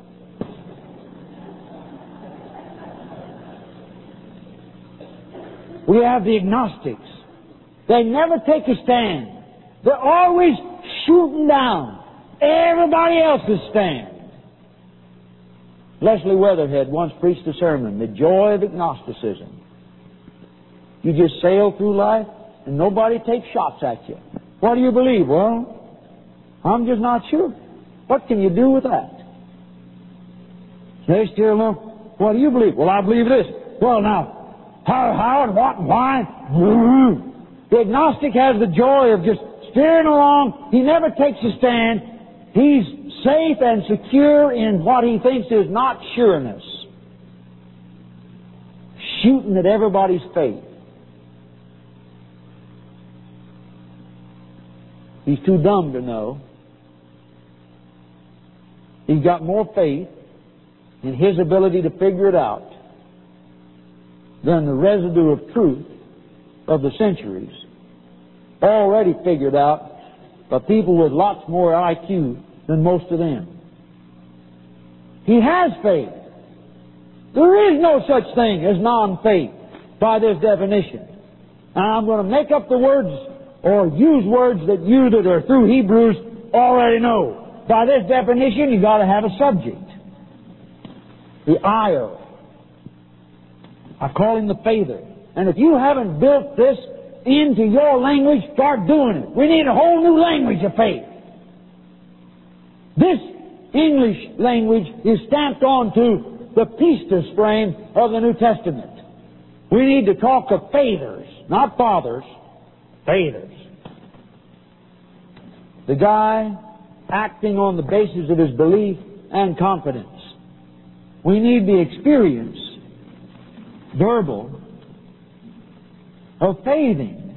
We have the agnostics. They never take a stand. They're always shooting down everybody else's stand. Leslie Weatherhead once preached a sermon, The Joy of Agnosticism. You just sail through life and nobody takes shots at you. What do you believe? Well, I'm just not sure. What can you do with that? They steer along. What do you believe? Well, I believe this. Well, now, how, how and what and why? The agnostic has the joy of just steering along. He never takes a stand. He's safe and secure in what he thinks is not sureness. Shooting at everybody's faith. He's too dumb to know. He's got more faith in his ability to figure it out than the residue of truth of the centuries, already figured out by people with lots more I Q than most of them. He has faith. There is no such thing as non-faith by this definition. And I'm going to make up the words or use words that you that are through Hebrews already know. By this definition, you've got to have a subject. The ire. I call him the faither. And if you haven't built this into your language, start doing it. We need a whole new language of faith. This English language is stamped onto the pistis frame of the New Testament. We need to talk of faithers, not fathers, faithers. The guy acting on the basis of his belief and confidence. We need the experience, verbal, of faithing.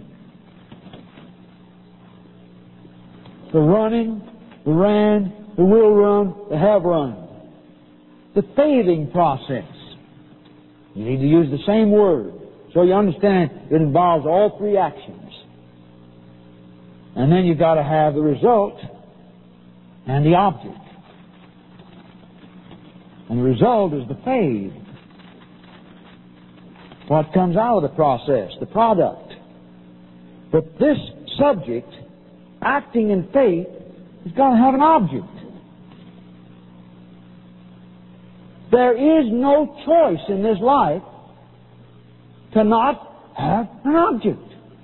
The running, the ran, the will run, the have run. The faithing process. You need to use the same word so you understand it involves all three actions. And then you've got to have the result and the object. And the result is the faith. What comes out of the process, the product. But this subject, acting in faith, has got to have an object. There is no choice in this life to not have an object.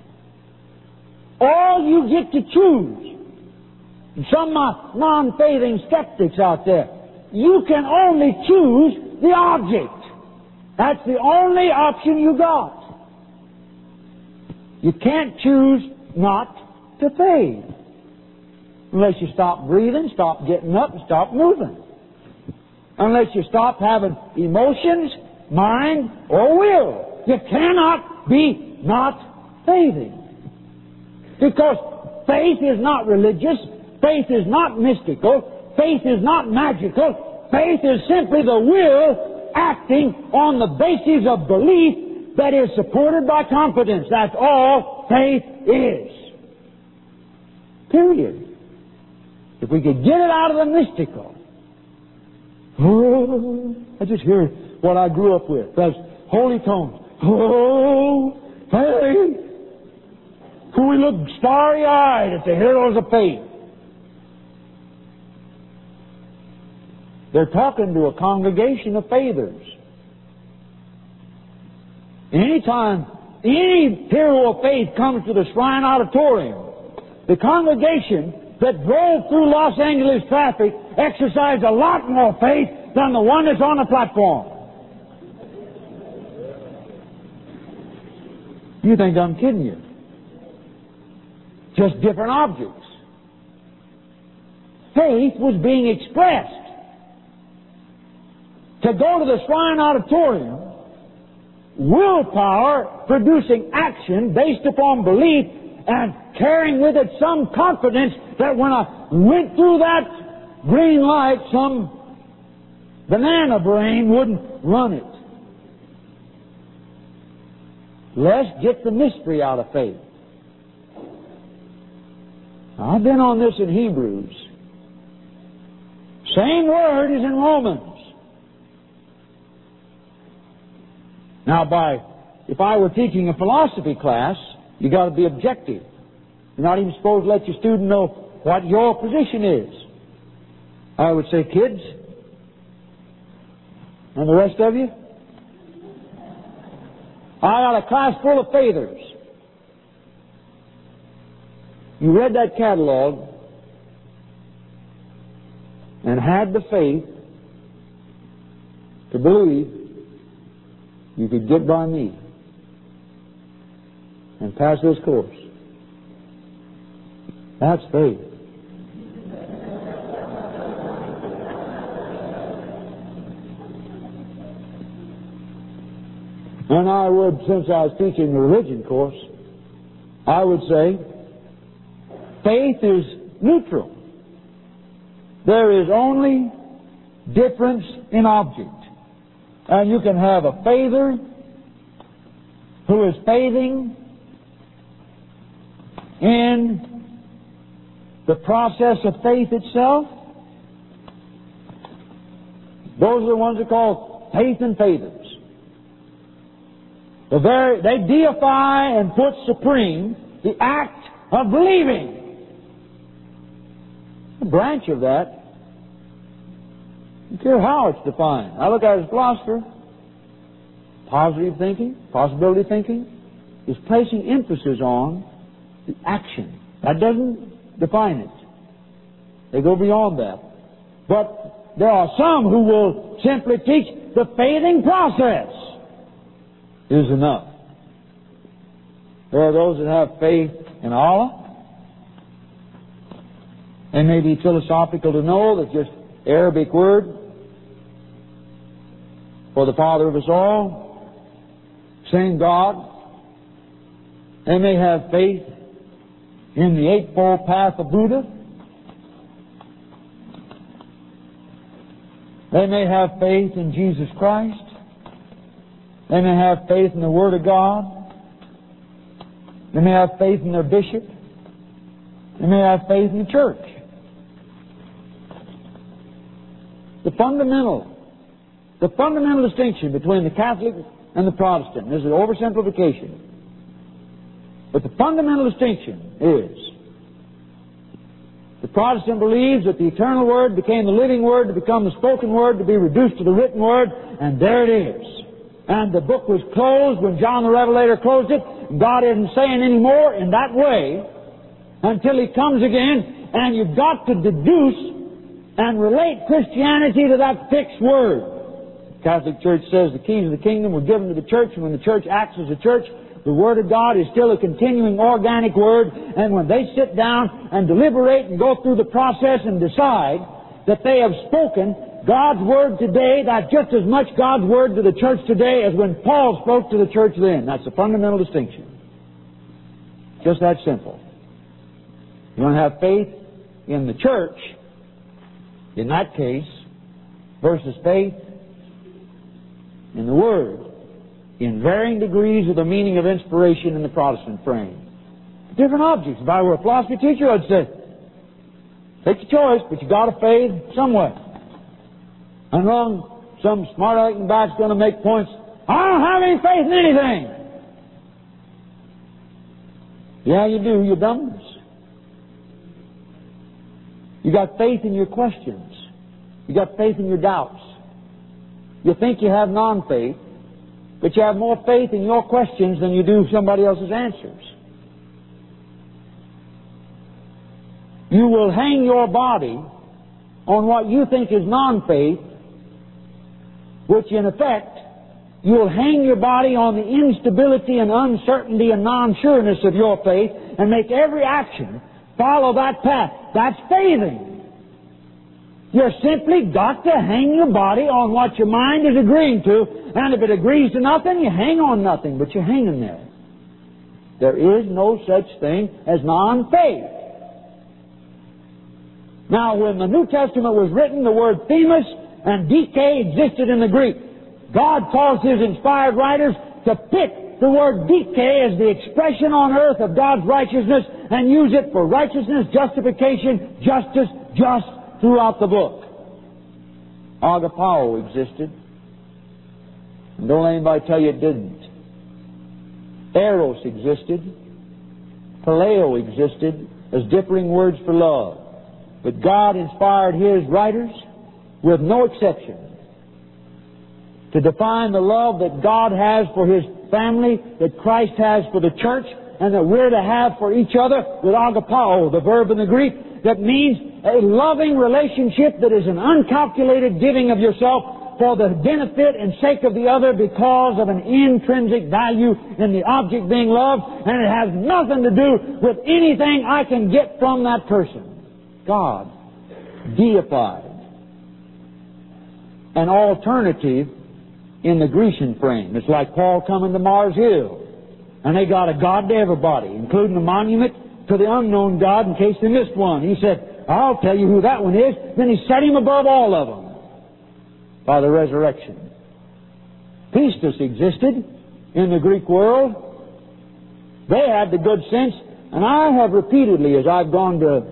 All you get to choose, and some of my non-faithing skeptics out there, you can only choose the object. That's the only option you got. You can't choose not to faith. Unless you stop breathing, stop getting up, and stop moving. Unless you stop having emotions, mind, or will. You cannot be not faithing. Because faith is not religious, faith is not mystical, faith is not magical, faith is simply the will acting on the basis of belief that is supported by confidence. That's all faith is. Period. If we could get it out of the mystical. Oh, I just hear what I grew up with. Those holy tones. Oh, faith. We look starry-eyed at the heroes of faith. They're talking to a congregation of faithers. Anytime any hero of faith comes to the Shrine Auditorium, the congregation that drove through Los Angeles traffic exercised a lot more faith than the one that's on the platform. You think I'm kidding you? Just different objects. Faith was being expressed. To go to the Shrine Auditorium, willpower producing action based upon belief and carrying with it some confidence that when I went through that green light, some banana brain wouldn't run it. Let's get the mystery out of faith. I've been on this in Hebrews. Same word as in Romans. Now, by if I were teaching a philosophy class, you got to be objective. You're not even supposed to let your student know what your position is. I would say, kids, and the rest of you, I got a class full of faithers. You read that catalog and had the faith to believe you could get by me and pass this course. That's faith. And I would, since I was teaching the religion course, I would say faith is neutral. There is only difference in object. And you can have a faither who is faithing in the process of faith itself. Those are the ones that are called faith and faithers. The very, they deify and put supreme the act of believing. A branch of that, I don't care how it's defined. I look at it as a philosopher. Positive thinking, possibility thinking, is placing emphasis on the action. That doesn't define it. They go beyond that. But there are some who will simply teach the faithing process is enough. There are those that have faith in Allah. It may be philosophical to know that just Arabic word for the Father of us all, same God. They may have faith in the Eightfold Path of Buddha. They may have faith in Jesus Christ. They may have faith in the Word of God. They may have faith in their bishop. They may have faith in the church. The fundamental, the fundamental distinction between the Catholic and the Protestant, this is an oversimplification, but the fundamental distinction is the Protestant believes that the eternal Word became the living Word to become the spoken Word to be reduced to the written Word, and there it is. And the book was closed when John the Revelator closed it. God isn't saying any more in that way until He comes again, and you've got to deduce and relate Christianity to that fixed Word. The Catholic Church says the keys of the kingdom were given to the church, and when the church acts as a church, the Word of God is still a continuing organic Word, and when they sit down and deliberate and go through the process and decide that they have spoken God's Word today, that's just as much God's Word to the church today as when Paul spoke to the church then. That's the fundamental distinction. Just that simple. You want to have faith in the church, in that case, versus faith in the Word, in varying degrees of the meaning of inspiration in the Protestant frame. Different objects. If I were a philosophy teacher, I'd say, take your choice, but you got to faith somewhere. And wrong, some smart aleck in the back's going to make points. I don't have any faith in anything. Yeah, you do, you dumbs. You got faith in your questions. You got faith in your doubts. You think you have non-faith, but you have more faith in your questions than you do somebody else's answers. You will hang your body on what you think is non-faith, which in effect, you'll hang your body on the instability and uncertainty and non-sureness of your faith and make every action follow that path. That's faithing. You've simply got to hang your body on what your mind is agreeing to, and if it agrees to nothing, you hang on nothing, but you're hanging there. There is no such thing as non-faith. Now, when the New Testament was written, the word themis and dike existed in the Greek. God caused His inspired writers to pick the word dike as the expression on earth of God's righteousness and use it for righteousness, justification, justice, just throughout the book. Agapao existed. And don't let anybody tell you it didn't. Eros existed. Paleo existed as differing words for love. But God inspired His writers, with no exception, to define the love that God has for His family, that Christ has for the church, and that we're to have for each other with agapao, the verb in the Greek, that means a loving relationship that is an uncalculated giving of yourself for the benefit and sake of the other because of an intrinsic value in the object being loved, and it has nothing to do with anything I can get from that person. God deified. An alternative in the Grecian frame. It's like Paul coming to Mars Hill, and they got a God to everybody, including a monument to the unknown God in case they missed one. He said, I'll tell you who that one is. Then He set Him above all of them by the resurrection. Pistis existed in the Greek world. They had the good sense, and I have repeatedly, as I've gone to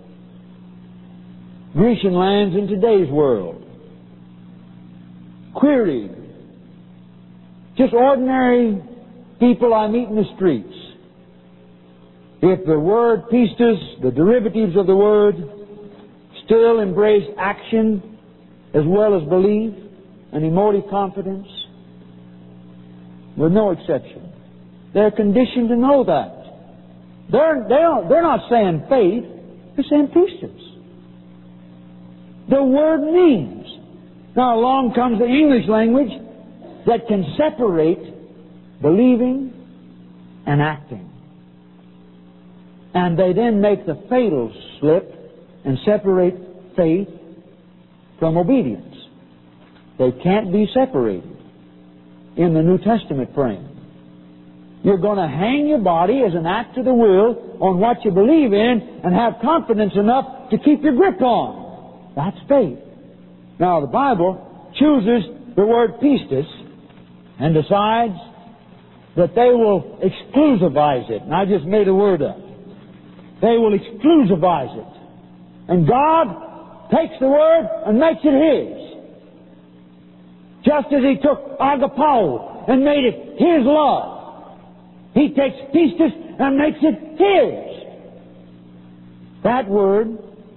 Grecian lands in today's world, queried just ordinary people I meet in the streets if the word pistis, the derivatives of the word, still embrace action as well as belief and emotive confidence, with no exception. They're conditioned to know that. They're, they're, they're not saying faith, they're saying pistis. The word means. Now along comes the English language that can separate believing and acting. And they then make the fatal slip and separate faith from obedience. They can't be separated in the New Testament frame. You're going to hang your body as an act of the will on what you believe in and have confidence enough to keep your grip on. That's faith. Now the Bible chooses the word pistis and decides that they will exclusivize it. And I just made a word up. They will exclusivize it. And God takes the word and makes it His. Just as He took agapao and made it His love, He takes pistis and makes it His. That word,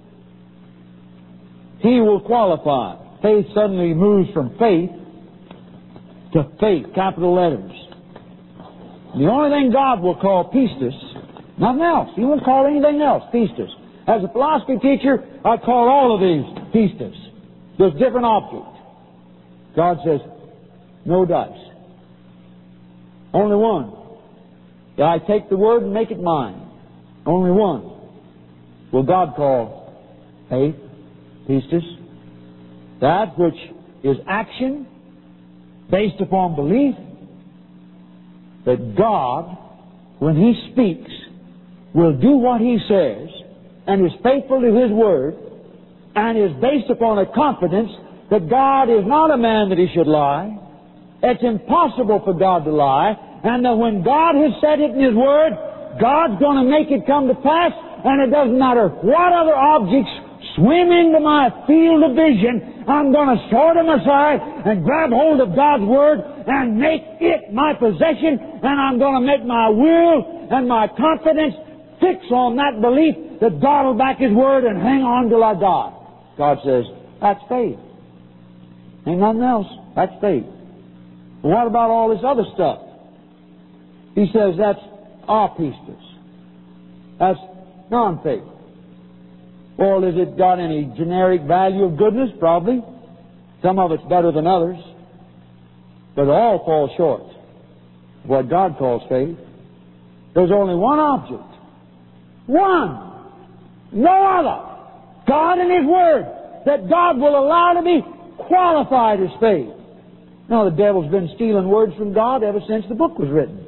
He will qualify. Faith suddenly moves from faith to faith, capital letters. The only thing God will call pistis, nothing else. He won't call anything else pistis. As a philosophy teacher, I call all of these pistis. There's different objects. God says, no dice. Only one. Yeah, I take the word and make it mine. Only one will God call faith, pistis. That which is action based upon belief that God, when He speaks, will do what He says and is faithful to His word and is based upon a confidence that God is not a man that He should lie. It's impossible for God to lie, and that when God has said it in His word, God's going to make it come to pass, and it doesn't matter what other objects swim into my field of vision, I'm going to sort them aside and grab hold of God's Word and make it my possession, and I'm going to make my will and my confidence fix on that belief that God will back His Word and hang on till I die. God says, that's faith. Ain't nothing else. That's faith. But what about all this other stuff? He says that's apistis. That's non-faith. Well, has it got any generic value of goodness? Probably. Some of it's better than others. But it all falls short of what God calls faith. There's only one object. One. No other. God and His Word. That God will allow to be qualified as faith. Now, the devil's been stealing words from God ever since the book was written.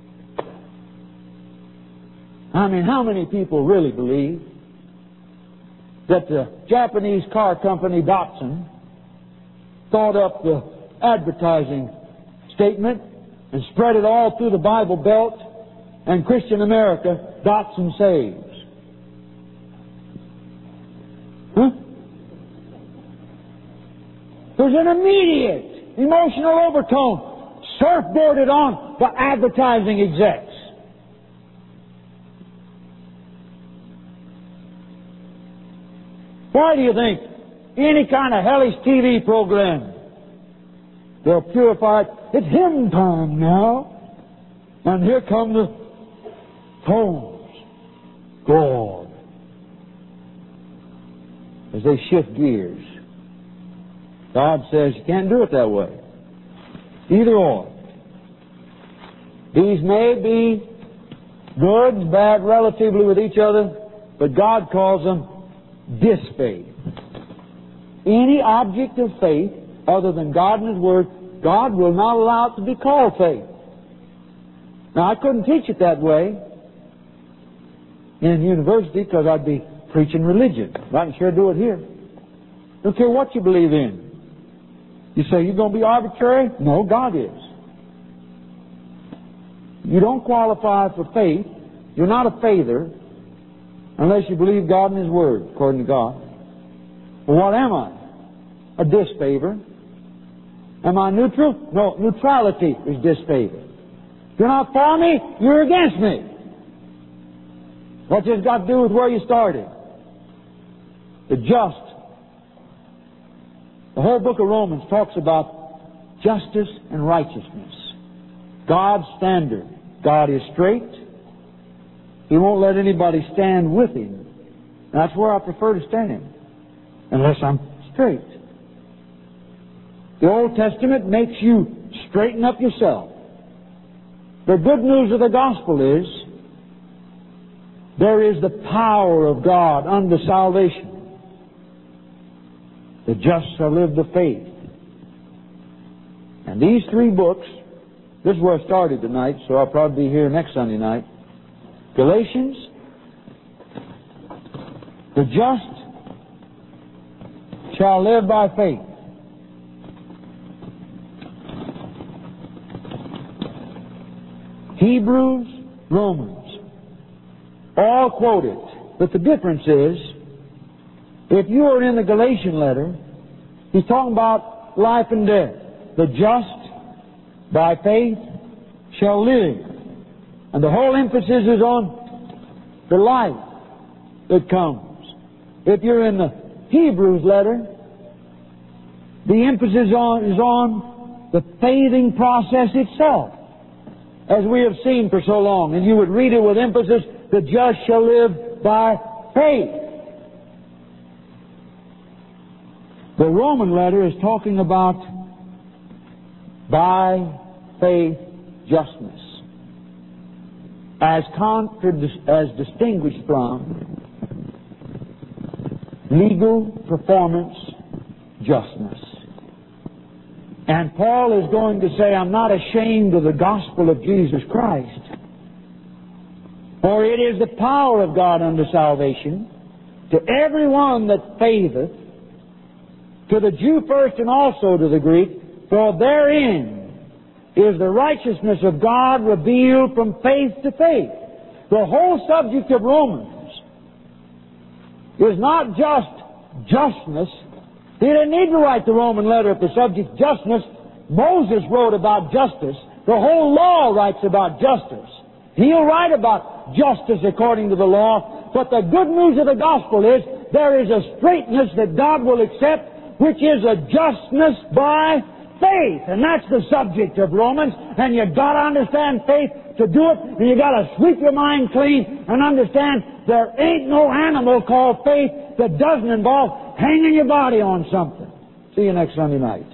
I mean, how many people really believe that the Japanese car company Datsun thought up the advertising statement and spread it all through the Bible Belt, and Christian America dots and saves. Huh? There's an immediate emotional overtone surfboarded on by advertising execs. Why do you think any kind of hellish T V program, they'll purify it? It's hymn time now. And here come the tones. God. As they shift gears. God says you can't do it that way. Either or. These may be good, bad relatively with each other, but God calls them disfaith. Any object of faith other than God and His Word, God will not allow it to be called faith. Now, I couldn't teach it that way in university because I'd be preaching religion. But I can sure do it here. Don't care what you believe in. You say, you're going to be arbitrary? No, God is. You don't qualify for faith. You're not a faither unless you believe God and His Word, according to God. Well, what am I? A disfavor. Am I neutral? No, neutrality is disfavor. If you're not for me, you're against me. What's this got to do with where you started? The just. The whole book of Romans talks about justice and righteousness. God's standard. God is straight. He won't let anybody stand with Him. That's where I prefer to stand, unless I'm straight. The Old Testament makes you straighten up yourself. The good news of the gospel is there is the power of God unto salvation. The just shall live by faith. And these three books, this is where I started tonight, so I'll probably be here next Sunday night. Galatians, the just shall live by faith. Hebrews, Romans, all quoted. But the difference is, if you are in the Galatian letter, he's talking about life and death. The just by faith shall live. And the whole emphasis is on the life that comes. If you're in the Hebrews letter, the emphasis on, is on the faithing process itself, as we have seen for so long. And you would read it with emphasis, the just shall live by faith. The Roman letter is talking about by faith justness, as contra- as distinguished from legal performance justness. And Paul is going to say, I'm not ashamed of the gospel of Jesus Christ, for it is the power of God unto salvation to everyone that faitheth, to the Jew first and also to the Greek, for therein is the righteousness of God revealed from faith to faith. The whole subject of Romans is not just justness. He didn't need to write the Roman letter if the subject justness. Moses wrote about justice. The whole law writes about justice. He'll write about justice according to the law. But the good news of the gospel is there is a straightness that God will accept, which is a justness by faith. And that's the subject of Romans. And you've got to understand faith to do it. And you've got to sweep your mind clean and understand there ain't no animal called faith that doesn't involve hanging your body on something. See you next Sunday night.